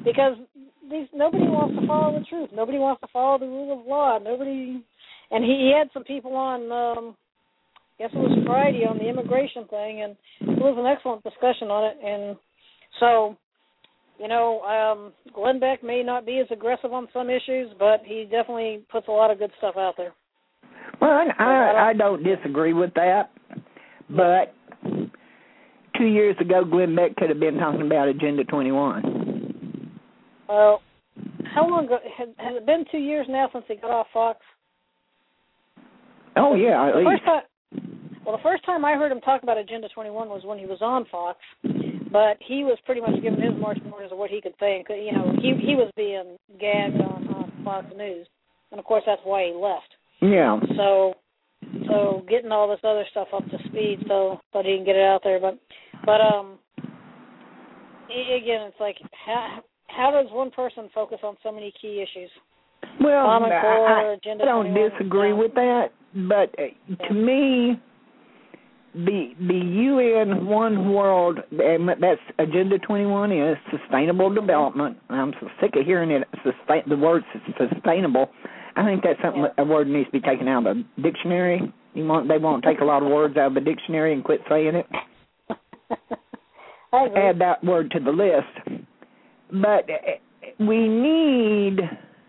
B: because these nobody wants to follow the truth. Nobody wants to follow the rule of law. Nobody, and he, he had some people on. Um, I guess it was Friday on the immigration thing, and it was an excellent discussion on it. And so, you know, um, Glenn Beck may not be as aggressive on some issues, but he definitely puts a lot of good stuff out there.
C: Well, I, I, I don't disagree with that, but two years ago, Glenn Beck could have been talking about Agenda twenty-one.
B: Well, how long ago? Has, has it been two years now since he got off Fox?
C: Oh, yeah, at
B: the
C: least.
B: First time, well, the first time I heard him talk about Agenda twenty-one was when he was on Fox, but he was pretty much giving his marching orders of what he could say. And, you know, he he was being gagged on, on Fox News, and, of course, that's why he left.
C: Yeah.
B: So, so getting all this other stuff up to speed so so he can get it out there. But, but um, again, it's like how how does one person focus on so many key issues?
C: Well,
B: Common Core,
C: I,
B: Agenda
C: I don't
B: twenty-one,
C: disagree
B: yeah.
C: with that, but uh, to me, the the U N One World, and that's Agenda twenty-one is sustainable development. I'm so sick of hearing it. Sustain, the word sustainable. I think that's something
B: Yeah.
C: a word needs to be taken out of the dictionary. You want they won't take a lot of words out of the dictionary and quit saying it.
B: I agree.
C: Add that word to the list. But we need,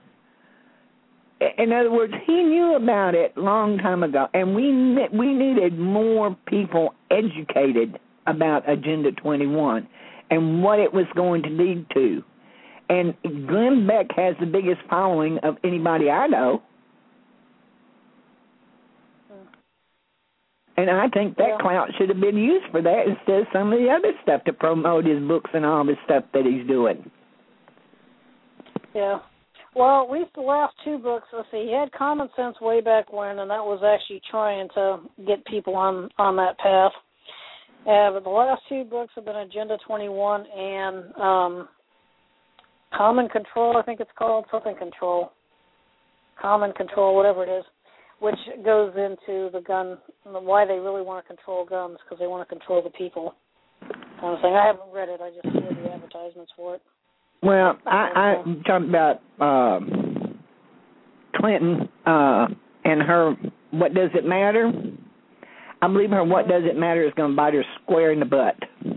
C: in other words, he knew about it a long time ago, and we we needed more people educated about Agenda twenty-one and what it was going to lead to. And Glenn Beck has the biggest following of anybody I know. And I think that
B: yeah.
C: clout should have been used for that instead of some of the other stuff to promote his books and all this stuff that he's doing.
B: Yeah. Well, at least the last two books, let's see, he had Common Sense way back when, and that was actually trying to get people on, on that path. Uh, but the last two books have been Agenda twenty-one and um, Common Control, I think it's called, something Control. Common Control, whatever it is, which goes into the gun, why they really want to control guns, because they want to control the people. Kind of thing. I haven't read it. I just heard the advertisements for it.
C: Well, I, I talked about uh, Clinton uh, and her, what does it matter? I believe her what does it matter is going to bite her square in the butt.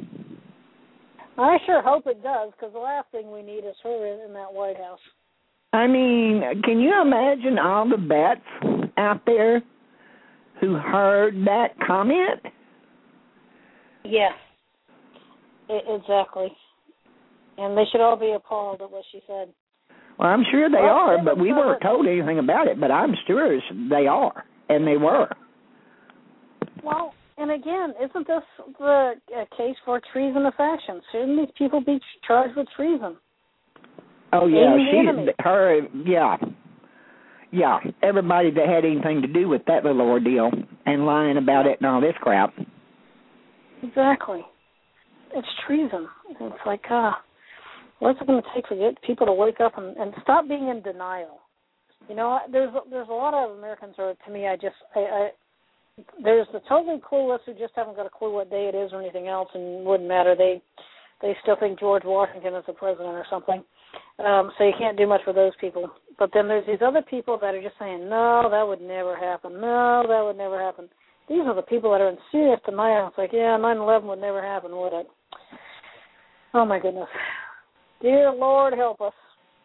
B: I sure hope it does, because the last thing we need is her in, in that White House.
C: I mean, can you imagine all the bats out there who heard that comment?
B: Yeah, I- exactly. And they should all be appalled at what she said.
C: Well, I'm sure they
B: well,
C: are, but we weren't
B: it.
C: told anything about it, but I'm sure they are, and they were.
B: Well, and again, isn't this the uh, case for treasonous action? Shouldn't these people be charged with treason?
C: Oh, yeah,
B: she,
C: her, yeah. Yeah, everybody that had anything to do with that little ordeal and lying about it and all this crap.
B: Exactly. It's treason. It's like, uh, what's it going to take for people to wake up and, and stop being in denial? You know, there's there's a lot of Americans who, to me, I just, I, I there's the totally clueless who just haven't got a clue what day it is or anything else, and it wouldn't matter. They they still think George Washington is the president or something. Um, so you can't do much for those people. But then there's these other people that are just saying, no, that would never happen. No, that would never happen. These are the people that are in serious denial. It's like, yeah, nine eleven would never happen, would it? Oh, my goodness. Dear Lord, help us.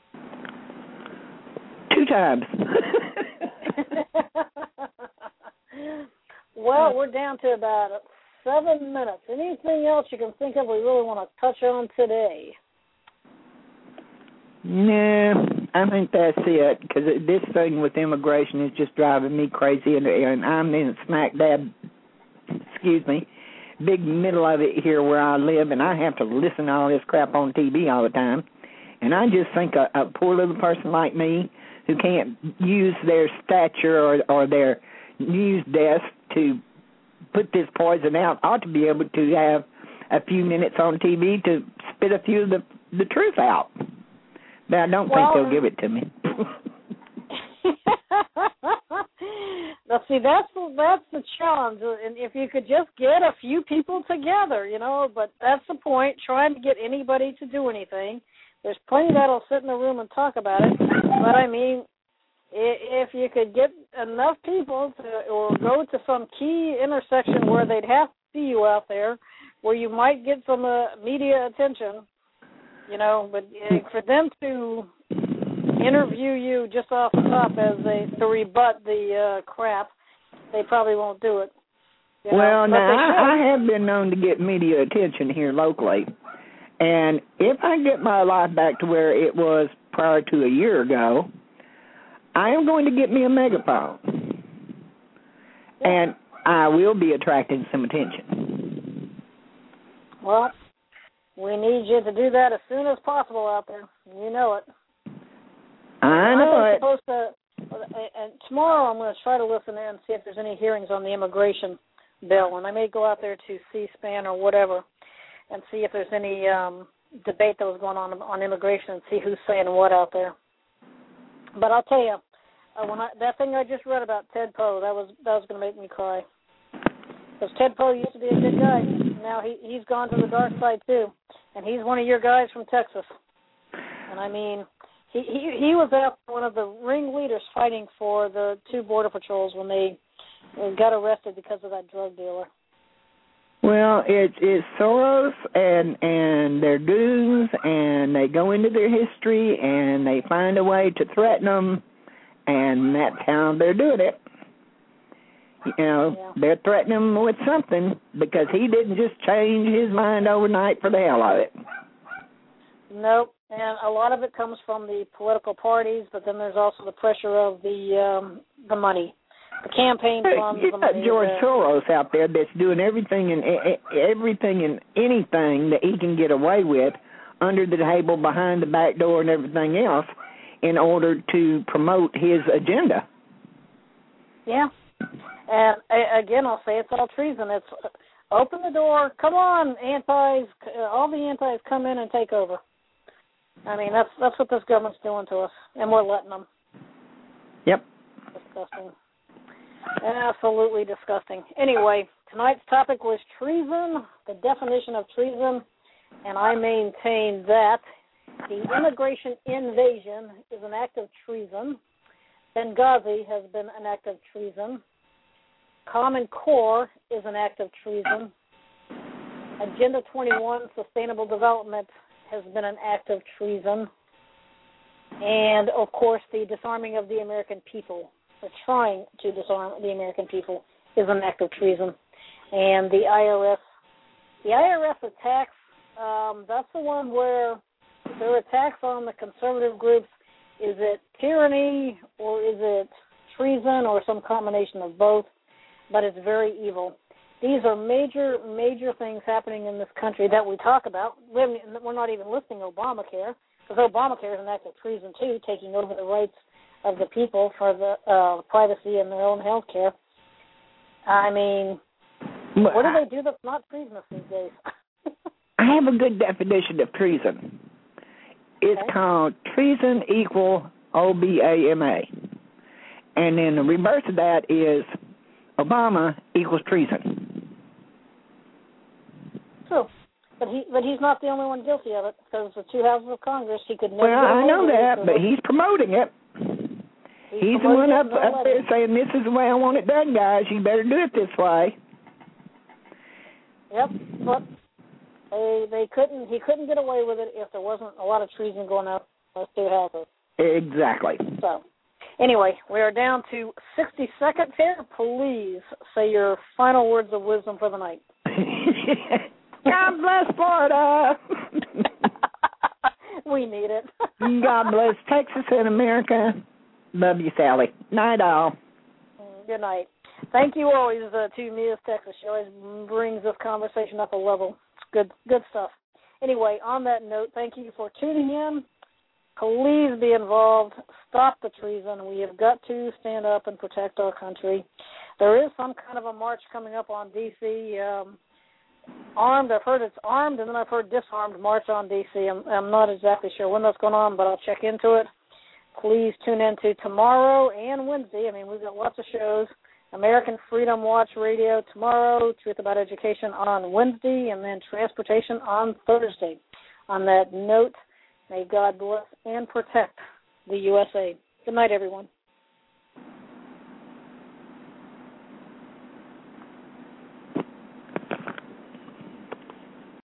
C: Two times.
B: Well, we're down to about seven minutes. Anything else you can think of we really want to touch on today?
C: Nah, I think that's it, because this thing with immigration is just driving me crazy, and, and I'm in smack dab, excuse me, big middle of it here where I live, and I have to listen to all this crap on T V all the time. And I just think a, a poor little person like me who can't use their stature or, or their news desk to put this poison out ought to be able to have a few minutes on T V to spit a few of the, the truth out. But I don't
B: well,
C: think they'll give it to me.
B: Now, see, that's the, that's the challenge. And if you could just get a few people together, you know, but that's the point, trying to get anybody to do anything. There's plenty that'll sit in the room and talk about it. But, I mean, if you could get enough people to or go to some key intersection where they'd have to see you out there, where you might get some uh, media attention, you know, but uh, for them to interview you just off the top as they to rebut the uh, crap, they probably won't do it. You know?
C: Well,
B: but
C: now, I, I have been known to get media attention here locally. And if I get my life back to where it was prior to a year ago, I am going to get me a megaphone. Yeah. And I will be attracting some attention.
B: Well, we need you to do that as soon as possible out there. You know it.
C: I know
B: I'm
C: it.
B: Supposed to, and tomorrow I'm going to try to listen in and see if there's any hearings on the immigration bill. And I may go out there to C-SPAN or whatever and see if there's any um, debate that was going on on immigration and see who's saying what out there. But I'll tell you, uh, when I, that thing I just read about Ted Poe, that was that was going to make me cry. Because Ted Poe used to be a good guy. Now he, he's gone to the dark side, too. And he's one of your guys from Texas. And, I mean, he, he, he was one of the ringleaders fighting for the two Border Patrols when they got arrested because of that drug dealer.
C: Well, it's it's Soros and and their goons, and they go into their history, and they find a way to threaten them, and that's how they're doing it. You know, yeah. They're threatening him with something because he didn't just change his mind overnight for the hell of it.
B: Nope, and a lot of it comes from the political parties, but then there's also the pressure of the um, the money. The campaign funds.
C: You got George uh, Soros out there that's doing everything and everything and anything that he can get away with under the table, behind the back door, and everything else in order to promote his agenda.
B: Yeah, and again, I'll say it's all treason. It's open the door. Come on, antis. All the antis come in and take over. I mean, that's that's what this government's doing to us, and we're letting them.
C: Yep.
B: Disgusting. Absolutely disgusting. Anyway, tonight's topic was treason, the definition of treason, and I maintain that the immigration invasion is an act of treason. Benghazi has been an act of treason. Common Core is an act of treason. Agenda twenty-one, Sustainable Development, has been an act of treason. And, of course, the disarming of the American people, or trying to disarm the American people, is an act of treason. And the I R S, the I R S attacks, um, that's the one where there are attacks on the conservative groups. Is it tyranny or is it treason or some combination of both? But it's very evil. These are major, major things happening in this country that we talk about. We're not even listing Obamacare, because Obamacare is an act of treason, too, taking over the rights of the people for the uh, privacy and their own health care. I mean, what do they do that's not treasonous these days?
C: I have a good definition of treason. It's okay. Called treason equal O B A M A. And then the reverse of that is Obama equals treason.
B: True. But he, but he's not the only one guilty of it, because the two houses of Congress, he could never.
C: Well, I know that, but he's promoting it.
B: He's,
C: he's the one up, up there saying, "This is the way I want it done, guys. You better do it this way."
B: Yep, but they they couldn't. He couldn't get away with it if there wasn't a lot of treason going on those two houses.
C: Exactly.
B: So, anyway, we are down to sixty seconds here. Please say your final words of wisdom for the night.
C: God bless Florida.
B: We need it.
C: God bless Texas and America. Love you, Sally. Night all.
B: Good night. Thank you always uh, to Mia's Texas. She always brings this conversation up a level. It's good, good stuff. Anyway, on that note, thank you for tuning in. Please be involved. Stop the treason. We have got to stand up and protect our country. There is some kind of a march coming up on D C Um, armed, I've heard it's armed, and then I've heard disarmed march on D C I'm, I'm not exactly sure when that's going on, but I'll check into it. Please tune in to tomorrow and Wednesday. I mean, we've got lots of shows. American Freedom Watch Radio tomorrow, Truth About Education on Wednesday, and then Transportation on Thursday. On that note, May God bless and protect the U S A. Good night, everyone.